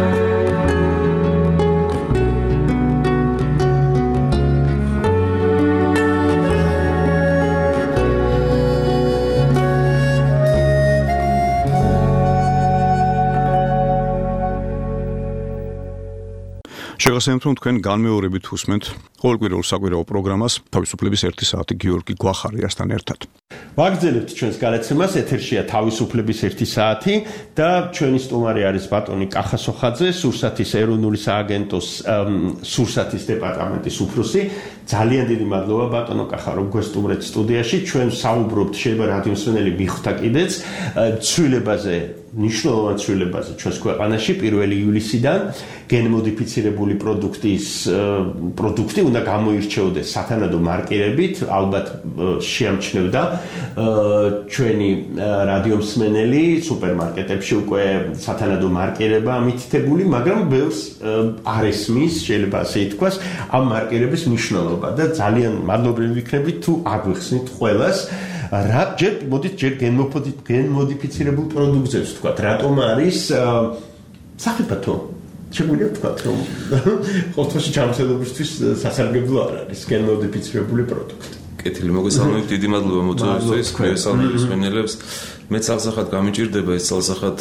შეგახსენებთ, რომ თქვენ განმეორებით უსმენთ ყოველკვირეულ საკვირაო პროგრამას თავისუფლების ერთი საათი გიორგი გვახარიასთან ერთად. ვაგრძელებთ ჩვენს გადაცემას, ეთერშია თავისუფლების ერთი საათი და ჩვენი სტუმარი არის ბატონი კახასოხაძე, სურსათის ეროვნული სააგენტოს სურსათის დეპარტამენტის უფროსი. ძალიან დიდი მადლობა ბატონო კახა, რომ გვესტუმრეთ სტუდიაში. ჩვენ საუბრობთ, შეიძლება რადიომსმენელი მიხვდა კიდეც ცვლილებაზე, მნიშვნელოვან ცვლილებაზე ჩვენს ქვეყანაში პირველი ივლისიდან გენმოდიფიცირებული პროდუქტის პროდუქტი უნდა გამოირჩეოდეს სათანადო მარკირებით, ალბათ შეამჩნევდა ჩვენი რადიომსმენელი სუპერმარკეტებში უკვე სათანადო მარკირება მითითებული, მაგრამ ბევრს არ ესმის, შეიძლება ასე ითქვას, ამ მარკირების მნიშვნელობა და ძალიან მადლობრივი ვიქნებით თუ აგვიხსნით ყველას. რა ჯერ მოდით ჯერ გენმოდიფიცირებულ პროდუქტებს ვთქვათ, რატომ არის სახიფათო შეგვიძლია ვთქვათ, რომ ყოველთვის ჯანმრთელობისთვის სასარგებლო არ არის გენმოდიფიცირებული პროდუქტი. კეთილი მოგესალმებით, დიდი მადლობა მოწვევისთვის, მოგესალმებით მსმენელებს. მეც აღსახად გამიჭირდება ეს წელსახად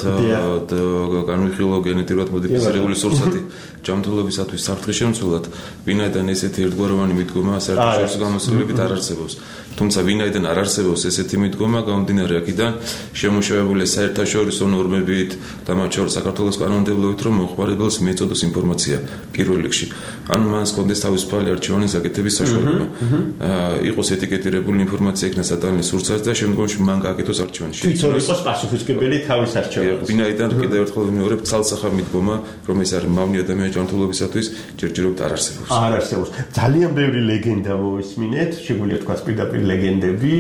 განვიხილო გენეტიკურად მოდიფიცირებული სურსათი ჯანმრთელობისათვის საფრთხის შემცველად, ვინაიდან ესეთი ერთგვაროვანი მიდგომა საერთაშორისო გამოცდილებით არ არსებობს. თუმცა ვინაიდან არ არსებობს ესეთი მიდგომა, გამომდინარე აქედან შემუშავებული საერთაშორისო ნორმებით და მათ შორის საქართველოს კანონმდებლობით, რომ მომხმარებელს მიეწოდოს ინფორმაცია პირველ რიგში. ან მას კონდეს თავისუფალი არჩევანის გაკეთების საშუალება. იყოს ეტიკეტირებული ინფორმაცია იქნას სატანლის სურსათს და შემდგომში მან გააკეთოს არჩევანი. თვითონ იყოს პასუხისმგებელი თავის არჩევანზე. ვინაიდან კიდევ ერთხელ ვიმეორებ, ცალსახა მიდგომა, რომ ეს არის მავნე ადამიანის ჯანმრთელობისათვის ჯერჯერობით არ არსებობს. არ არსებობს. ძალიან ბევრი ლეგენდა მოისმინეთ, შეგვიძლია თქვა პირდაპირ ლეგენდები,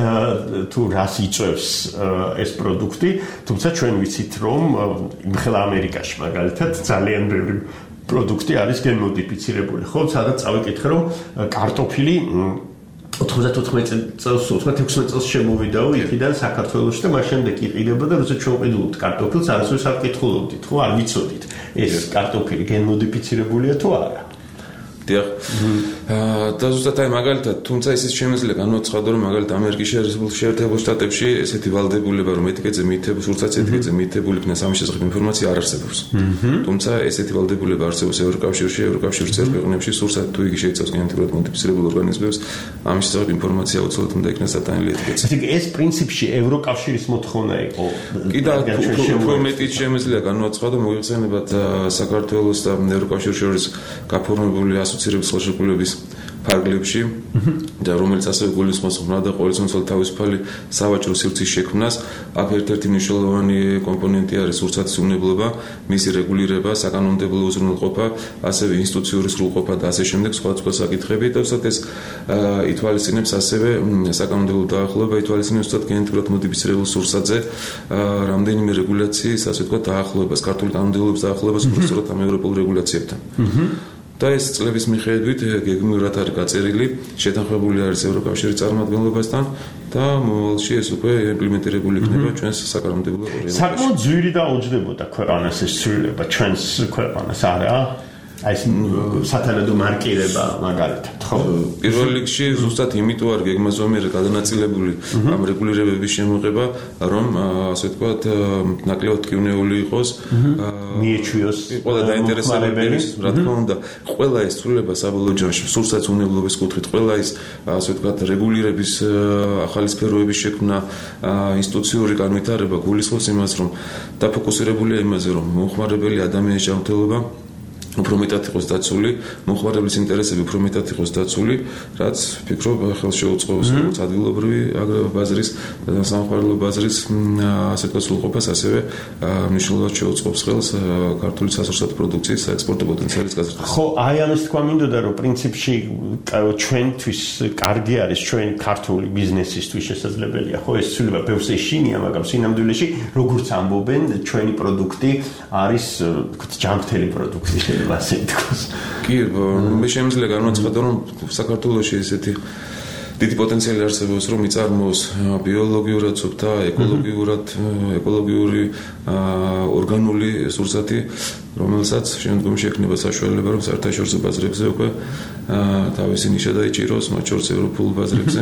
თუ რას იწევს ეს პროდუქტი, თუმცა ჩვენ ვიცით, რომ მხოლოდ ამერიკაში მაგალითად ძალიან ბევრი პროდუქტი არის გენმოდიფიცირებული. ხო, სადაც წავიკითხე, რომ კარტოფილი ოთხმოცდათოთხმეტ წელს, ოცდაექვსმეტ წელს შემოვიდაო იქიდან საქართველოში და მას შემდეგ იყიდებოდა, როცა ჩვენ ვყიდულობთ კარტოფილს, არასდროს არ კითხულობდით, ხო, არ ვიცოდით, ეს კარტოფილი გენმოდიფიცირებულია თუ არა. დიახ. და ზუსტად აი მაგალითად, თუმცა ისიც შემიძლია განვაცხადო, რომ მაგალითად ამერიკის შეერთებულ შტატებში ესეთი ვალდებულება, რომ ეტიკეტზე მიითებულ სურსათს ეტიკეტზე მიითებულ იქნას ამის შესახებ ინფორმაცია არ არსებობს. თუმცა ესეთი ვალდებულება არსებობს ევროკავშირში, ევროკავშირის წევრ ქვეყნებში სურსათი თუ იგი შეიცავს გენეტიკურად მოდიფიცირებულ ორგანიზმებს, ამის შესახებ ინფორმაცია უცვლელად უნდა იქნას სატანელი ეტიკეტზე. ეს პრინციპში ევროკავშირის მოთხოვნა იყო. კიდევ უფრო მეტიც შემიძლია განვაცხადო, მოიხსენებათ საქართველოს და ევროკავშირის შორის გაფორმებული ასოცირების ხელშეკრულების ფარგლებში და რომელიც ასევე გულისხმობს ხმა და ყოველწლიური თავისუფალი სავაჭრო სივრცის შექმნას. აქ ერთ-ერთი მნიშვნელოვანი კომპონენტი არის სურსათის უნებლობა, მისი რეგულირება, საკანონმდებლო უზრუნველყოფა, ასევე ინსტიტუციური სრულყოფა და ასე შემდეგ სხვადასხვა საკითხები. და უბრალოდ ეს ითვალისწინებს ასევე საკანონმდებლო დაახლოება, ითვალისწინებს უბრალოდ გენეტიკურად მოდიფიცირებულ სურსათზე რამდენიმე რეგულაციის, ასე ვთქვათ, დაახლოებას, ქართული კანონმდებლობის დაახლოებას უბრალოდ ამ ევროპულ რეგულაციებთან. და ეს წლების მიხედვით გეგმიურად არის გაწერილი, შეთანხმებული არის ევროკავშირის წარმომადგენლობასთან და მომავალში ეს უკვე იმპლემენტირებული იქნება ჩვენს საკანონმდებლო რეალობაში. საკმაოდ ძვირი დაუჯდებოდა ქვეყანას ეს ცვლილება, ჩვენს ქვეყანას არა? აი ეს სათანადო მარკირება მაგალითად, ხო? პირველ რიგში ზუსტად იმიტომ არის გეგმაზომიერად გადანაწილებული ამ რეგულირებების შემოღება, რომ ასე ვთქვათ, ნაკლებად ტკივნეული იყოს, მიეჩვიოს ყველა დაინტერესებული, რა თქმა უნდა, ყველა ეს ცვლილება საბოლოო ჯამში სურსათის უნებლობის კუთხით, ყველა ეს ასე ვთქვათ, რეგულირების ახალი სფეროების შექმნა, ინსტიტუციური განვითარება გულისხმობს იმას, რომ დაფოკუსირებულია იმაზე, რომ მომხმარებელი ადამიანის ჯანმრთელობა უფრო მეტად იყოს დაცული, მომხმარებლის ინტერესები უფრო მეტად იყოს დაცული, რაც ფიქრობ ხელს შეუწყობს როგორც ადგილობრივი ბაზრის და სამხმარებლო ბაზრის ასე ვთქვათ სრულყოფას, ასევე მნიშვნელოვნად შეუწყობს ხელს ქართული სასურსათო პროდუქციის საექსპორტო პოტენციალის გაზრდას. ხო, აი ამის თქვა მინდოდა, რომ პრინციპში ჩვენთვის კარგი არის ჩვენ ქართული ბიზნესისთვის შესაძლებელია, ხო, ეს ცვლილება ბევრს ეშინია, მაგრამ სინამდვილეში როგორც ამბობენ, ჩვენი პროდუქტი არის ვთქვათ ჯანმრთელი პროდუქტი. ასე ითქვას. კი, მე შემიძლია განმაცხადო, რომ საქართველოში ესეთი დიდი პოტენციალი არსებობს, რომ იწარმოოს ბიოლოგიურად, სუფთა, ეკოლოგიურად, ეკოლოგიური ორგანული სურსათი, რომელსაც შემდგომში ექნება საშუალება, რომ საერთაშორისო ბაზრებზე უკვე თავისი ნიშა დაიჭიროს, მათ შორის ევროპულ ბაზრებზე.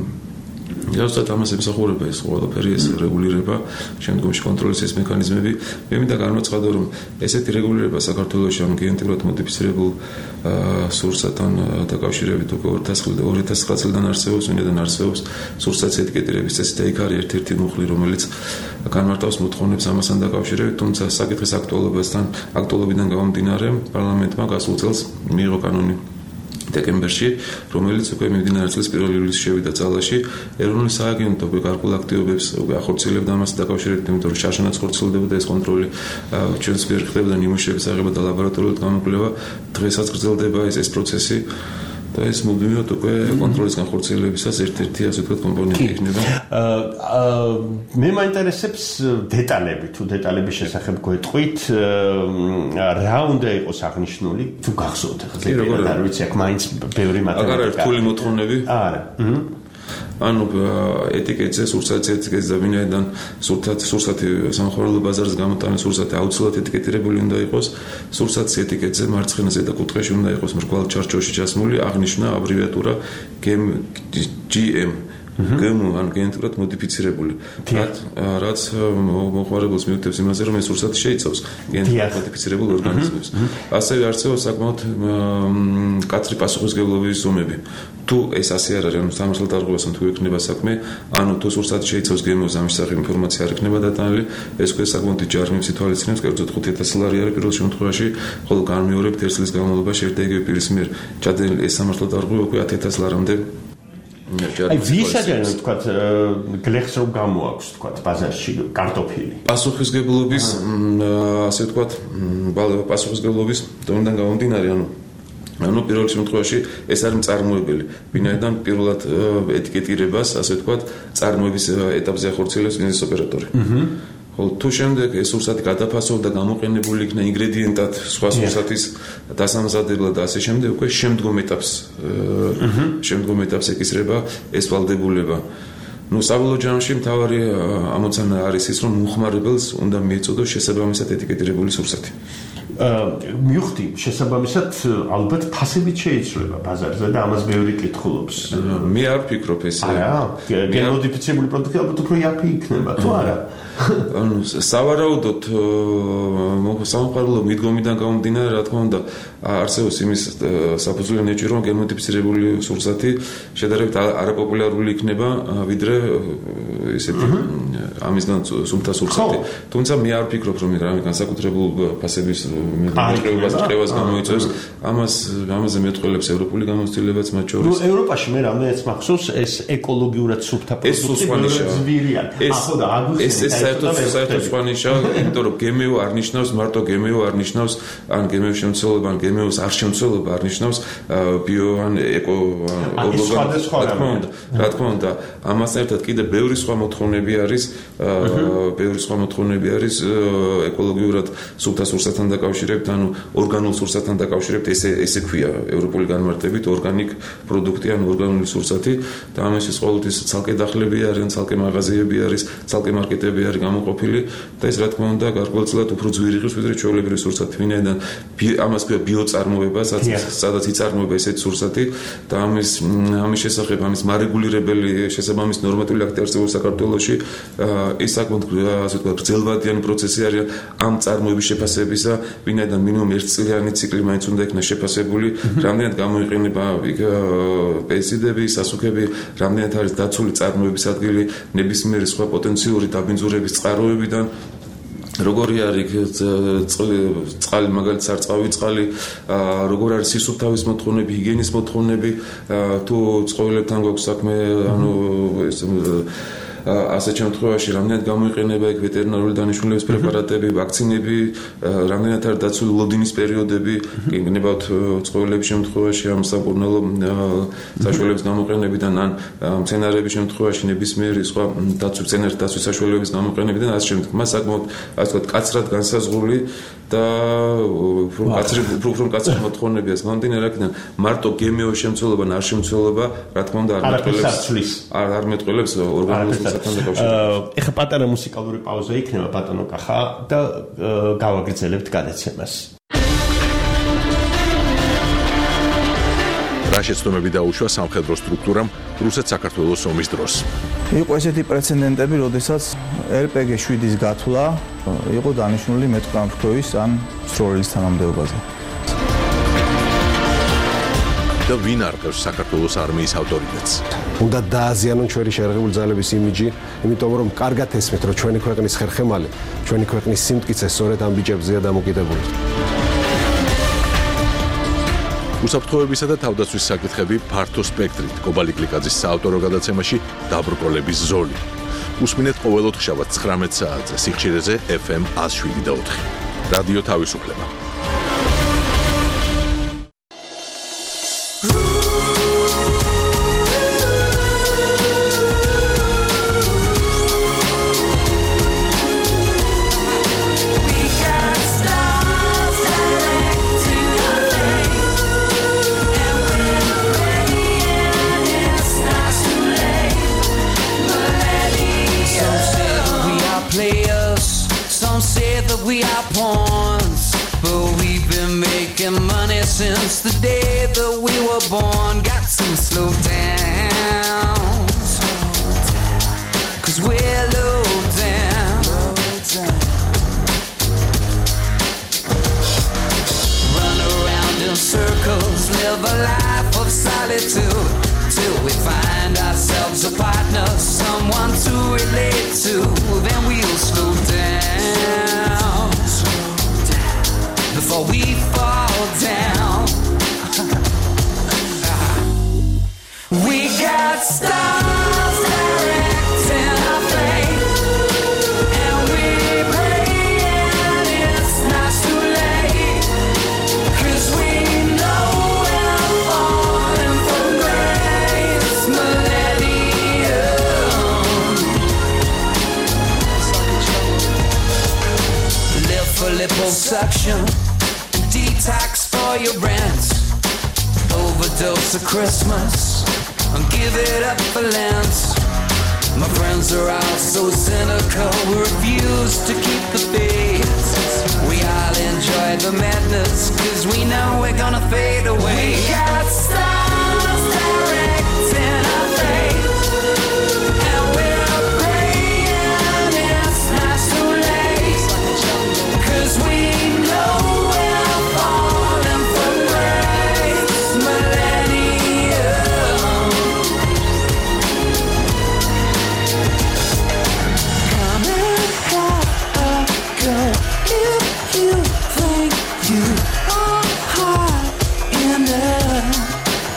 ზუსტად ამას ემსახურება ეს ყველაფერი, ეს რეგულირება, შემდგომში კონტროლის ეს მექანიზმები. მე მინდა განმაცხადო, რომ ესეთი რეგულირება საქართველოში ამ გენეტიკურად მოდიფიცირებულ სურსათთან დაკავშირებით უკვე ორი ათას ცხრა წლიდან არსებობს, ვინაიდან არსებობს სურსათის ეტიკეტირების წესი და იქ არის ერთ-ერთი მუხლი, რომელიც განმარტავს მოთხოვნებს ამასთან დაკავშირებით, თუმცა საკითხის აქტუალობასთან, აქტუალობიდან გამომდინარე, პარლამენტმა გასულ წელს მიიღო კანონი დეკემბერში, რომელიც უკვე მიმდინარე წლის პირველი ივლისში შევიდა ძალაში, ეროვნული სააგენტო გარკვეულ აქტივობებს უკვე ახორციელებდა ამასთან დაკავშირებით, იმიტომ რომ შარშანაც ხორციელდებოდა ეს კონტროლი, ჩვენს მიერ ხდებოდა ნიმუშების აღება და ლაბორატორიულად გამოკვლევა, დღესაც გრძელდება ეს ეს პროცესი. და ეს მუდმივად უკვე კონტროლის განხორციელებისას ერთ-ერთი ასე ვთქვათ კომპონენტი იქნება. მე მაინტერესებს დეტალები, თუ დეტალების შესახებ გვეტყვით, რა უნდა იყოს აღნიშნული, თუ გახსოვთ ახლა ზეპირად არ ვიცი, აქ მაინც ბევრი მატემატიკა. აღარ არის რთული მოთხოვნები? არა. ანუ ეტიკეტზე, სურსათის ეტიკეტზე ვინაიდან სურსათი სურსათი სამხმარებლო ბაზარზე გამოტანილი სურსათი აუცილებლად ეტიკეტირებული უნდა იყოს, სურსათის ეტიკეტზე მარცხენა ზედა კუთხეში უნდა იყოს მრგვალ ჩარჩოში ჩასმული აღნიშნა აბრევიატურა ჯი ემ. გემო ან გენეტიკურად მოდიფიცირებული. რაც მომხმარებელს მიუთითებს იმაზე, რომ ეს სურსათი შეიცავს გენეტიკურად მოდიფიცირებულ ორგანიზმებს. ასევე არსებობს საკმაოდ მკაცრი პასუხისმგებლობის ზომები. თუ ეს ასე არ არის, ანუ სამართალ დარღვევასთან თუ იქნება საქმე, ანუ თუ სურსათი შეიცავს გემოს, ამის სახე ინფორმაცია არ იქნება დატანილი, ეს უკვე საკმაოდ ჯარიმის ითვალისწინებს, კერძოდ ხუთი ათასი ლარი არის პირველ შემთხვევაში, ხოლო განმეორებით ერთ წლის განმავლობაში ერთ და იგივე პირის მიერ ჩადენილი ეს სამართალ დარღვევა უკვე ათი ათასი ლარამდე აი ვისაგან ვთქვათ გლეხს რომ გამოაქვს ვთქვათ ბაზარში კარტოფილი პასუხისგებლობის ასე ვთქვათ პასუხისგებლობის დონიდან გამომდინარე ანუ ანუ პირველ შემთხვევაში ეს არის მწარმოებელი ვინაიდან პირველად ეტიკეტირებას ასე ვთქვათ წარმოების ეტაპზე ახორციელებს ბიზნეს ოპერატორი თუ შემდეგ ეს სურსათი გადაფასო და გამოყენებული იქნა ინგრედიენტად სხვა სურსათის დასამზადებლად და ასე შემდეგ უკვე შემდგომ ეტაპს შემდგომ ეტაპს ეკისრება ეს ვალდებულება. ნუ საბოლოო ჯამში მთავარი ამოცანა არის ის რომ მომხმარებელს უნდა მიეწოდოს შესაბამისად ეტიკეტირებული სურსათი. მივხვდი შესაბამისად ალბათ ფასებით შეიცვლება ბაზარზე და ამას ბევრი კითხულობს. მე არ ვფიქრობ ესე. არა, გენმოდიფიცირებული პროდუქტი ალბათ უფრო იაფი იქნება, თუ არა? ანუ სავარაუდოდ სამხმარებლო მიდგომიდან გამომდინარე, რა თქმა უნდა, არსებობს იმის საფუძველი ნეჭირო, რომ გენმოდიფიცირებული სურსათი შედარებით არაპოპულარული იქნება, ვიდრე ესეთი ამისგან სუფთა სურსათი. თუმცა მე არ ვფიქრობ, რომ რამე განსაკუთრებულ ფასების მეყრებას ყევას გამოიწვევს. ამას ამაზე მეტყველებს ევროპული გამოცდილებაც მათ შორის. ნუ ევროპაში მე რამდენიც მახსოვს ეს ეკოლოგიურად სუფთა პროდუქტი ზვირიან. ახო და აგვიხსენე საერთოდ საერთოდ სხვა ნიშა, იმიტომ რომ გემეო არ ნიშნავს მარტო გემეო არ ნიშნავს ან გემეოს შემცველობა ან გემეოს არ შემცველობა არ ნიშნავს ბიო ან ეკო ორგანიზმი. რა თქმა უნდა, ამასთან ერთად კიდე ბევრი სხვა მოთხოვნები არის, ბევრი სხვა მოთხოვნები არის ეკოლოგიურად სუფთა სურსათთან დაკავშირებით, ანუ ორგანულ სურსათთან დაკავშირებით, ესე ესე ქვია ევროპული განმარტებით ორგანიკ პროდუქტი ან ორგანული სურსათი და ამაში ყოველთვის ცალკე დახლები არიან, ცალკე მაღაზიები არის, ცალკე მარკეტები არის გამოყოფილი და ეს რა თქმა უნდა გარკვეულწილად უფრო ძვირი ღირს ვიდრე ჩვეულებრივი სურსათი, ვინაიდან ამას ქვია ბიოწარმოება, სადაც იწარმოება ესეთი სურსათი და ამის ამის შესახებ ამის მარეგულირებელი შესაბამის ნორმატიული აქტი არსებობს საქართველოში, ეს საკმაოდ ასე ვთქვათ გრძელვადიანი პროცესი არის ამ წარმოების შეფასებისა, ვინაიდან მინიმუმ ერთწლიანი ციკლი მაინც უნდა იქნას შეფასებული, რამდენად გამოიყენება პესტიციდები, სასუქები, რამდენად არის დაცული წარმოების ადგილი ნებისმიერი სხვა პოტენციური დაბინძურების წყაროებიდან როგორი არის წყალი მაგალითად სარწყავი წყალი როგორ არის სისუფთავის მოთხოვნები ჰიგიენის მოთხოვნები თუ ცხოველებთან გვაქვს საქმე ანუ ეს ასეთ შემთხვევაში რამდენად გამოიყენება ეგ ვეტერინარული დანიშნულების პრეპარატები, ვაქცინები, რამდენად არის დაცული ლოდინის პერიოდები, გენებავთ ცხოველების შემთხვევაში ამ სამკურნალო საშუალებების გამოყენებიდან ან მცენარეების შემთხვევაში ნებისმიერი სხვა დაცვის მცენარეთა დაცვის საშუალებების გამოყენებიდან ასე შემდეგ. მას საკმაოდ ასე ვთქვათ, კაცრად განსაზღვრული და კაცრი უფრო კაცრი მოთხოვნებია გამომდინარე აქედან მარტო გემეო შემცველობა, არ შემცველობა, რა თქმა უნდა არ მეტყველებს არ არ მეტყველებს ორგანიზმის ეხა პატარა მუსიკალური პაუზა იქნება ბატონო კახა და გავაგრძელებთ გადაცემას. რა შეცდომები დაუშვა სამხედრო სტრუქტურამ რუსეთ-საქართველოს ომის დროს. იყო ესეთი პრეცედენტები, როდესაც ერ პე გი შვიდის გათვლა იყო დანიშნული მეტყამფრქვევის ან სროლის თანამდებობაზე. და ვინ არყევს საქართველოს არმიის ავტორიტეტს? უნდა დააზიანონ ჩვენი შეერაღებული ძალების იმიჯი, იმიტომ რომ კარგად ესმით, რომ ჩვენი ქვეყნის ხერხემალი, ჩვენი ქვეყნის სიმტკიცე სწორედ ამ ბიჭებზეა დამოკიდებული. უსაფრთხოებისა და თავდაცვის საკითხები ფართო სპექტრით კობალი კლიკაძის საავტორო გადაცემაში დაბრკოლების ზოლი. უსმინეთ ყოველ ოთხშაბათს ცხრამეტ საათზე სიხშირეზე ეფ ემ ათს შვიდი და ოთხი. რადიო თავისუფლება. Since the day that we were born, got to slow down, cause we're low down. Run around in circles, live a life of solitude, till we find ourselves a partner, someone to relate to, then we'll slow down, before we fall down. We got stars directing our fate, and we praying it's not too late, cause we know we're falling from grace. Millennium, live for liposuction, detox for your rent, overdose of Christmas, and give it up for Lent. My friends are all so cynical, we refuse to keep the faith. We all enjoy the madness, cause we know we're gonna fade away. We got stars directing our fate, and we're praying it's not too late, cause we know we're falling from grace. Millennium, come and have a go if you think you are hot enough.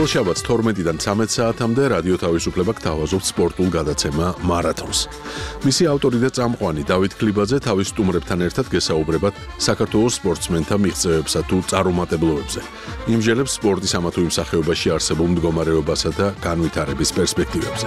შაბათს თორმეტიდან ცამეტ საათამდე რადიო თავისუფლება გთავაზობთ სპორტულ გადაცემა მარათონს. მისი ავტორი და წამყვანი დავით ქლიბაძე თავის სტუმრებთან ერთად გესაუბრებათ საქართველოს სპორტსმენთა მიღწევებსა თუ წარუმატებლობებზე. იმჟელებს სპორტის ამა თუ იმ სახეობაში არსებულ მდგომარეობასა და განვითარების პერსპექტივებზე.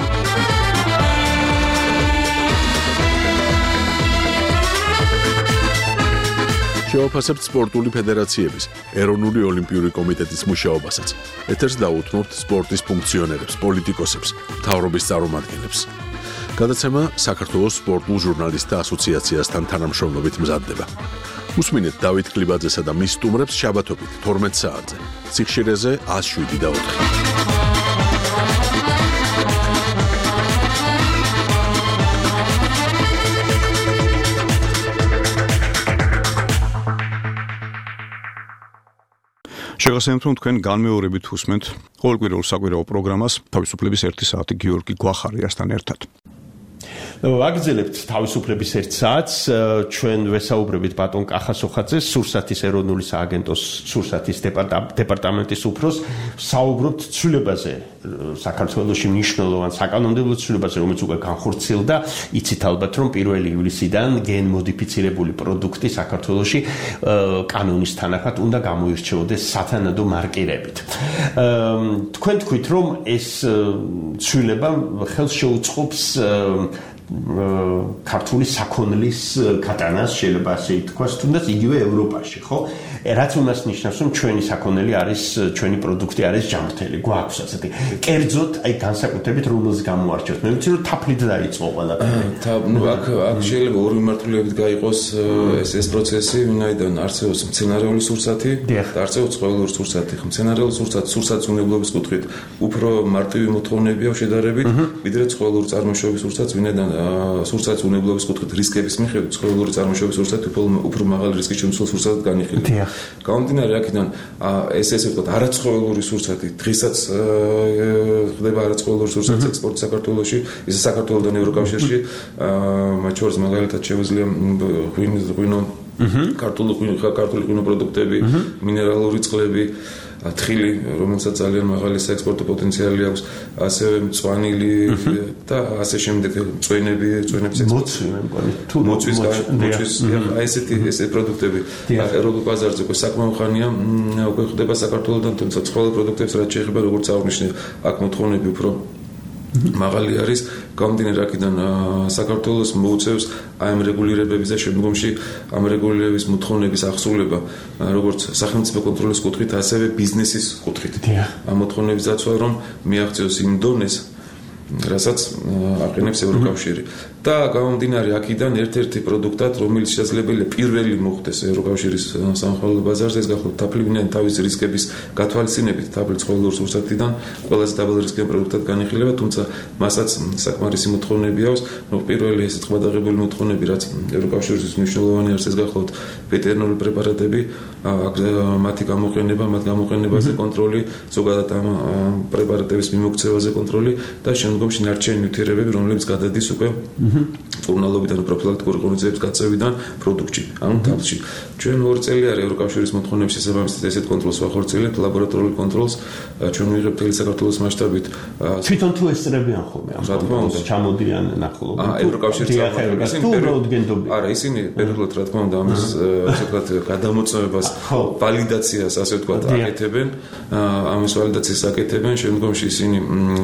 შევაფასებთ სპორტული ფედერაციების, ეროვნული ოლიმპიური კომიტეტის მუშაობასაც. ეთერს დაუთმობთ სპორტის ფუნქციონერებს, პოლიტიკოსებს, მთავრობის წარმომადგენლებს. გადაცემა საქართველოს სპორტულ ჟურნალისტთა ასოციაციასთან თანამშრომლობით მზადდება. უსმინეთ დავით ქლიბაძესა და მის სტუმრებს შაბათობით თორმეტ საათზე. სიხშირეზე ათს შვიდი და ოთხი. შეგახსენებთ, რომ თქვენ განმეორებით უსმენთ ყოველკვირეულ საკვირაო პროგრამას თავისუფლების ერთი საათი გიორგი გვახარიასთან ერთად. ვაგრძელებთ თავისუფლების ერთ საათს, ჩვენ ვესაუბრებით ბატონ კახასოხაძეს, სურსათის ეროვნული სააგენტოს სურსათის დეპარტამენტის უფროს, საუბრობთ ცვლილებაზე, საქართველოში მნიშვნელოვან საკანონმდებლო ცვლილებაზე, რომელიც უკვე განხორციელდა, იცით ალბათ, რომ პირველი ივლისიდან გენმოდიფიცირებული პროდუქტი საქართველოში კანონის თანახმად უნდა გამოირჩეოდეს სათანადო მარკირებით. თქვენ თქვით, რომ ეს ცვლილება ხელს შეუწყობს ქართული საქონლის ქატანას, შეიძლება ასე ითქვას, თუნდაც იგივე ევროპაში, ხო? რაც იმას ნიშნავს, რომ ჩვენი საქონელი არის, ჩვენი პროდუქტი არის ჯანმრთელი, გვაქვს ასეთი. კერძოდ, აი განსაკუთრებით რომელს გამოარჩევთ? მე ვიცი, რომ თაფლით დაიწყო ყველაფერი. ნუ აქ აქ შეიძლება ორი მიმართულებით გაიყოს ეს ეს პროცესი, ვინაიდან არსებობს მცენარეული სურსათი და არსებობს ყოველდღიური სურსათი. მცენარეული სურსათი, სურსათმუნებლობის კუთხით უფრო მარტივი მოთხოვნებია შედარებით, ვიდრე ყოველდღიური წარმოშობის სურსათი, ვინაიდან სურსათის უნებლობის კუთხით რისკების მიხედვით ყოველდღიური წარმოშობის სურსათი უფრო მაღალი რისკის შემცველ სურსათად განიხილება. გამომდინარე აქედან ეს ესე ვთქვათ არაცხოველური სურსათი დღესაც ხდება არაცხოველური სურსათის ექსპორტი საქართველოში, ის საქართველოსთან ევროკავშირში, მათ შორის მაგალითად შეგვიძლია ღვინო, ქართული ღვინო, ქართული ღვინო პროდუქტები, მინერალური წყლები, თხილი, რომელსაც ძალიან მაღალი საექსპორტო პოტენციალი აქვს, ასევე მწვანილი და ასე შემდეგ წვენები, წვენების მოცვი, მე მგონი, თუ მოცვის, მოცვის, აი ესეთი ესე პროდუქტები ეროვნულ ბაზარზე უკვე საკმაო ხანია უკვე ხდება საქართველოსთან, თუმცა სხვა პროდუქტებს რაც შეეხება, როგორც აღნიშნე, აქ მოთხოვნები უფრო მაღალი არის. გამომდინარე აქედან საქართველოს მოუწევს აი ამ რეგულირებების და შემდგომში ამ რეგულირების მოთხოვნების აღსრულება, როგორც სახელმწიფო კონტროლის კუთხით, ასევე ბიზნესის კუთხით. ამ მოთხოვნების დაცვა რომ მიაღწევს იმ დონეს, რასაც აყენებს ევროკავშირი. და გამომდინარე აქედან ერთ-ერთი პროდუქტად, რომელიც შესაძლებელია პირველი მოხდეს ევროკავშირის სამხმარებლო ბაზარზე, ეს გახლავთ თაფლი, ვინაიდან თავის რისკების გათვალისწინებით თაფლი ყოველდღიური სურსათიდან ყველაზე დაბალ რისკიან პროდუქტად განიხილება, თუმცა მასაც საკმარისი მოთხოვნები აქვს, რომ პირველი ეს წვადაღებული მოთხოვნები, რაც ევროკავშირის მნიშვნელოვანი არის, ეს გახლავთ ვეტერინარული პრეპარატები, მათი გამოყენება, მათ გამოყენებაზე კონტროლი, ზოგადად ამ პრეპარატების მიმოქცევაზე კონტროლი და შემდგომში ნარჩენი ნივთიერებები, რომლებიც გადადის უკვე კურნალობიდან პროფილაქტიკური ღონისძიების გაწევიდან პროდუქტში, ანუ თაფლში. ჩვენ ორი წელი არის ევროკავშირის მოთხოვნების შესაბამისად ესეთ კონტროლს ვახორციელებთ, ლაბორატორიული კონტროლს, ჩვენ ვიღებთ მთელი საქართველოს მასშტაბით. თვითონ თუ ესწრებიან ხოლმე ამ კონტროლს, ჩამოდიან ახლობლად. აა ევროკავშირის არა, ისინი პერიოდულად რა თქმა უნდა ამის ასე ვთქვათ გადამოწმებას, ვალიდაციას ასე ვთქვათ აკეთებენ, ამის ვალიდაციას აკეთებენ, შემდგომში ისინი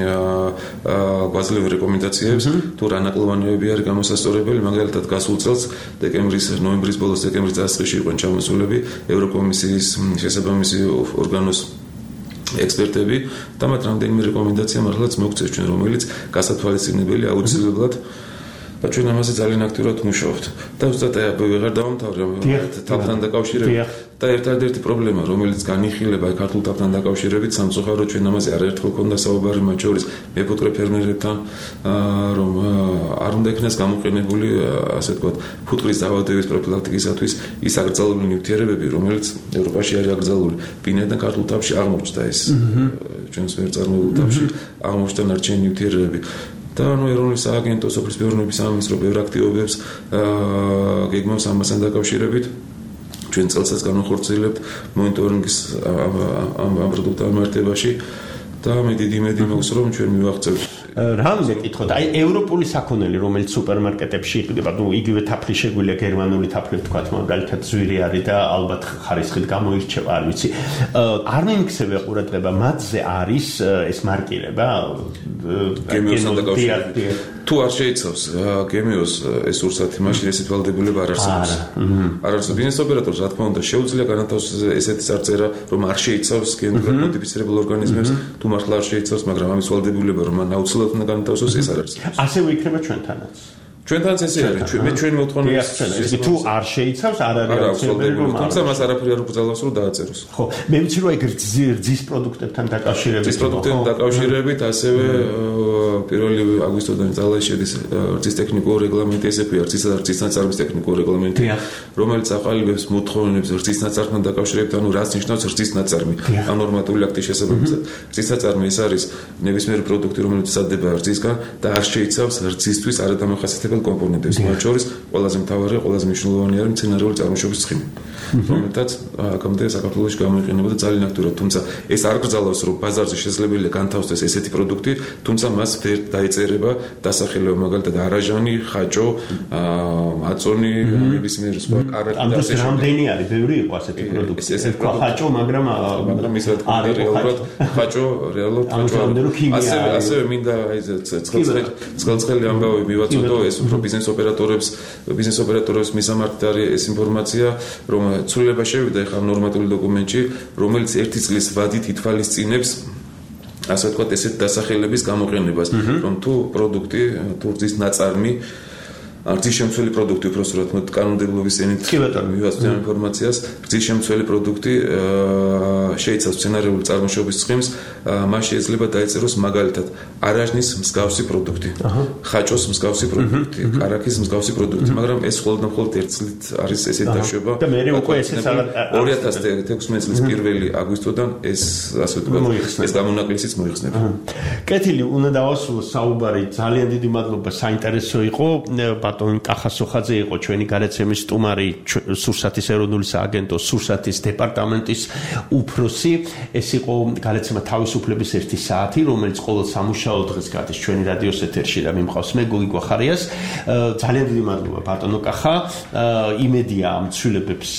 გვაძლევენ რეკომენდაციებს, თუ რა ნაკლოვანები არის გამოსასწორებელი, მაგალითად გასულ წელს დეკემბრის, ნოემბრის ბოლოს, დეკემბრის დასაწყისში იყვნენ ჩამოსულები ევროკომისიის შესაბამისი ორგანოს ექსპერტები და მათ რამდენიმე რეკომენდაცია მართლაც მოგწევს ჩვენ, რომელიც გასათვალისწინებელი აუცილებლად და ჩვენ ამაზე ძალიან აქტიურად მუშაობთ. და ზუსტად აი ვეღარ დავამთავრე თაფლთან დაკავშირებით და ერთადერთი პრობლემა, რომელიც განიხილება აი ქართულ თაფლთან დაკავშირებით, სამწუხაროდ ჩვენ ამაზე არაერთხელ ქონდა საუბარი მათ შორის მეფუტკრე ფერმერებთან, რომ არ უნდა იქნას გამოყენებული, ასე ვთქვათ, ფუტკრის დაავადების პროფილაქტიკისათვის ის აკრძალული ნივთიერებები, რომელიც ევროპაში არის აკრძალული. ვინაიდან ქართულ თაფლში აღმოჩნდა ეს ჩვენს ვერ წარმოებულ თაფლში აღმოჩნდა ნარჩენი ნივთიერებები. და ანუ ეროვნული სააგენტო სოფლის მეურნეობის სამინისტრო ბევრ აქტივობებს გეგმავს ამასთან დაკავშირებით. ჩვენ წელსაც განვახორციელებთ მონიტორინგის ამ ამ პროდუქტთა მართებაში და მე დიდი იმედი მაქვს რომ ჩვენ მივაღწევთ. რა მეკითხოთ, აი ევროპული საქონელი რომელიც სუპერმარკეტებში იყიდება, ну იგივე თაფლი შეგვიძლია გერმანული თაფლი ვთქვათ, მაგალითად ზვირი არის და ალბათ ხარისხით გამოირჩევა, არ ვიცი. არ მიმიქცევია ყურადღება, მათზე არის ეს მარკირება? გემიოსთან დაკავშირებით. თუ არ შეიცავს გემიოს ეს ურსათი, მაშინ ესეთ ვალდებულება არ არსებობს. არ არსებობს. ბიზნეს ოპერატორს რა თქმა უნდა შეუძლია განათავსოს ესეთი წარწერა, რომ არ შეიცავს გენეტიკურად მოდიფიცირებულ ორგანიზმებს, თუ მართლა არ შეიცავს, მაგრამ ამის ვალდებულება რომ მან აუცილებლად უნდა განათავსოს, ეს არ არის. ასევე იქნება ჩვენთანაც. ჩვენთანაც ესე არის, მე ჩვენი მოთხოვნების ეს თუ არ შეიცავს, არ არის აუცილებელი რომ თუმცა მას არაფერი არ უკრძალავს რომ დააწეროს. ხო, მე ვიცი რომ ეგ რძის პროდუქტებთან დაკავშირებით. რძის პროდუქტებთან დაკავშირებით ასევე პირველი აგვისტოდან ძალაში შედის რძის ტექნიკური რეგლამენტი, ესე ქვია რძის და რძის ნაწარმის ტექნიკური რეგლამენტი, რომელიც აყალიბებს მოთხოვნებს რძის ნაწარმთან დაკავშირებით, ანუ რას ნიშნავს რძის ნაწარმი, ამ ნორმატიული აქტის შესაბამისად. რძის ნაწარმი ეს არის ნებისმიერი პროდუქტი, რომელიც იზრდება რძისგან და არ შეიცავს რძისთვის არადამახასიათებელ კომპონენტებს, მათ შორის ყველაზე მთავარი, ყველაზე მნიშვნელოვანი არის მცენარეული წარმოშობის ცხიმი, რომელთაც აქამდე საქართველოში გამოიყენებოდა ძალიან აქტიურად, თუმცა ეს არ გრძალავს, რომ ბაზარზე შესაძლებელია განთავსდეს ესეთი პროდუქტი, თუმცა მას ვერ დაეწერება დასახელება, მაგალითად არაჟანი, ხაჭო, აწონი, ნებისმიერი სხვა კარაკი და ასე შემდეგ. რამდენი არის, ბევრი იყო ასეთი პროდუქტი. ესეთი ხაჭო, მაგრამ მაგრამ ის რა თქმა უნდა რეალურად ხაჭო, რეალურად ხაჭო. ასევე ასევე მინდა აი ცხელცხელი ამბავი მივაწოდო ეს ბიზნეს ოპერატორებს ბიზნეს ოპერატორებს მისამართი არის ეს ინფორმაცია, რომ ცვლილება შევიდა ახლა ნორმატიული დოკუმენტში, რომელიც ერთი წლის ვადით ითვალისწინებს ასე ვთქვათ ესეთ დასახელების გამოყენებას, რომ თუ პროდუქტი, თუ რძის ნაწარმი რძის შემცველი პროდუქტი უბრალოდ მოდ კანონმდებლობის ენით მივაწვდიან ინფორმაციას, რძის შემცველი პროდუქტი შეიცავს მცენარეული წარმოშობის ცხიმს, მას შეიძლება დაეწეროს მაგალითად არაჟნის მსგავსი პროდუქტი, ხაჭოს მსგავსი პროდუქტი, კარაქის მსგავსი პროდუქტი, მაგრამ ეს მხოლოდ და მხოლოდ ერთ წლით არის ესეთი დაშვება. და მე უკვე ესეც ორი ათას თექვსმეტ წლის პირველი აგვისტოდან ეს ასე ვთქვათ ეს გამონაკლისიც მოიხსნება. კეთილი, უნდა დავასრულო საუბარი. ძალიან დიდი მადლობა, საინტერესო იყო. ბატონ კახასოხაძე იყო ჩვენი გადაცემის სტუმარი, სურსათის ეროვნული სააგენტოს სურსათის დეპარტამენტის უფროსი. ეს იყო გადაცემა თავისუფლების ერთი საათი, რომელიც ყოველ სამუშაო დღეს გადის ჩვენი რადიოს ეთერში და მიმყავს მე გოგი გვახარიას. ძალიან დიდი მადლობა ბატონო კახა. იმედია ამ ცვლილებებს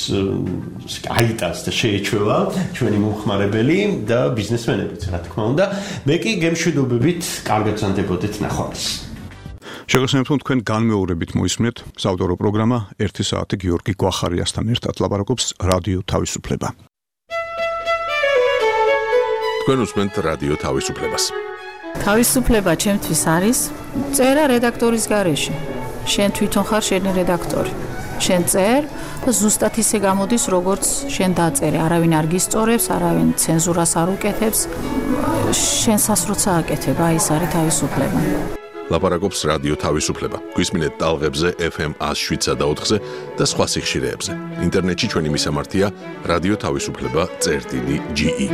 აიტანს და შეეჩვევა ჩვენი მომხმარებელი და ბიზნესმენებიც, რა თქმა უნდა. მე კი გემშვიდობებით, კარგად გრძანდებოდეთ, ნახვამდის. შეგახსენებთ, თქვენ განმეორებით მოისმენთ საავტორო პროგრამა ერთი საათი გიორგი გვახარიასთან ერთად ლაპარაკობს რადიო თავისუფლება. თქვენ უსმენთ რადიო თავისუფლებას. თავისუფლება ჩემთვის არის წერა რედაქტორის გარეშე. შენ თვითონ ხარ შენი რედაქტორი. შენ წერ და ზუსტად ისე გამოდის, როგორც შენ დაწერე. არავინ არ გისწორებს, არავინ ცენზურას არ უკეთებს. შენსას როცა აკეთებ, აი ეს არის თავისუფლება. ლაპარაკობს რადიო თავისუფლება. გვისმინეთ ტალღებზე ეფ ემ ათს შვიდსა და ოთხზე და სხვა სიხშირეებზე. ინტერნეტში ჩვენი მისამართია რადიო თავისუფლება წერტილი ჯი ი.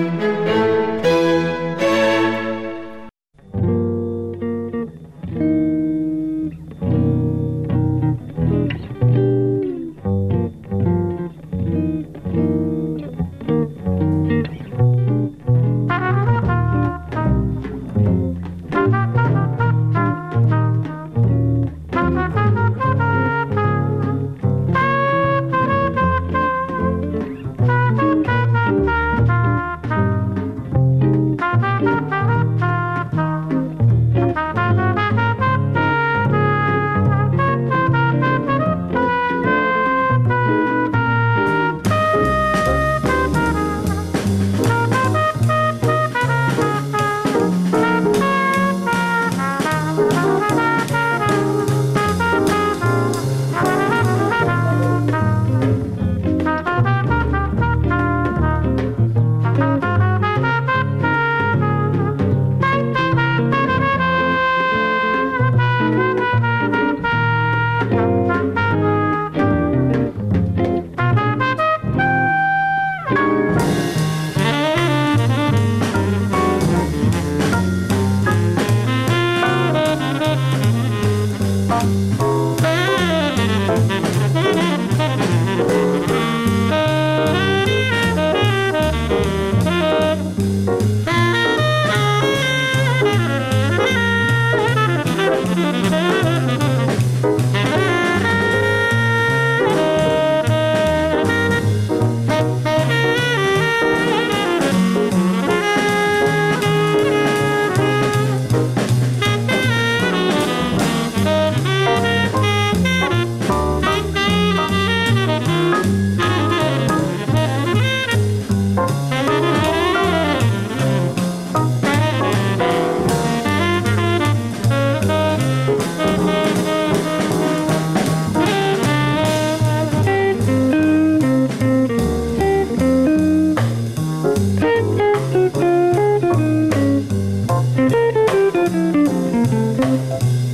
Thank you.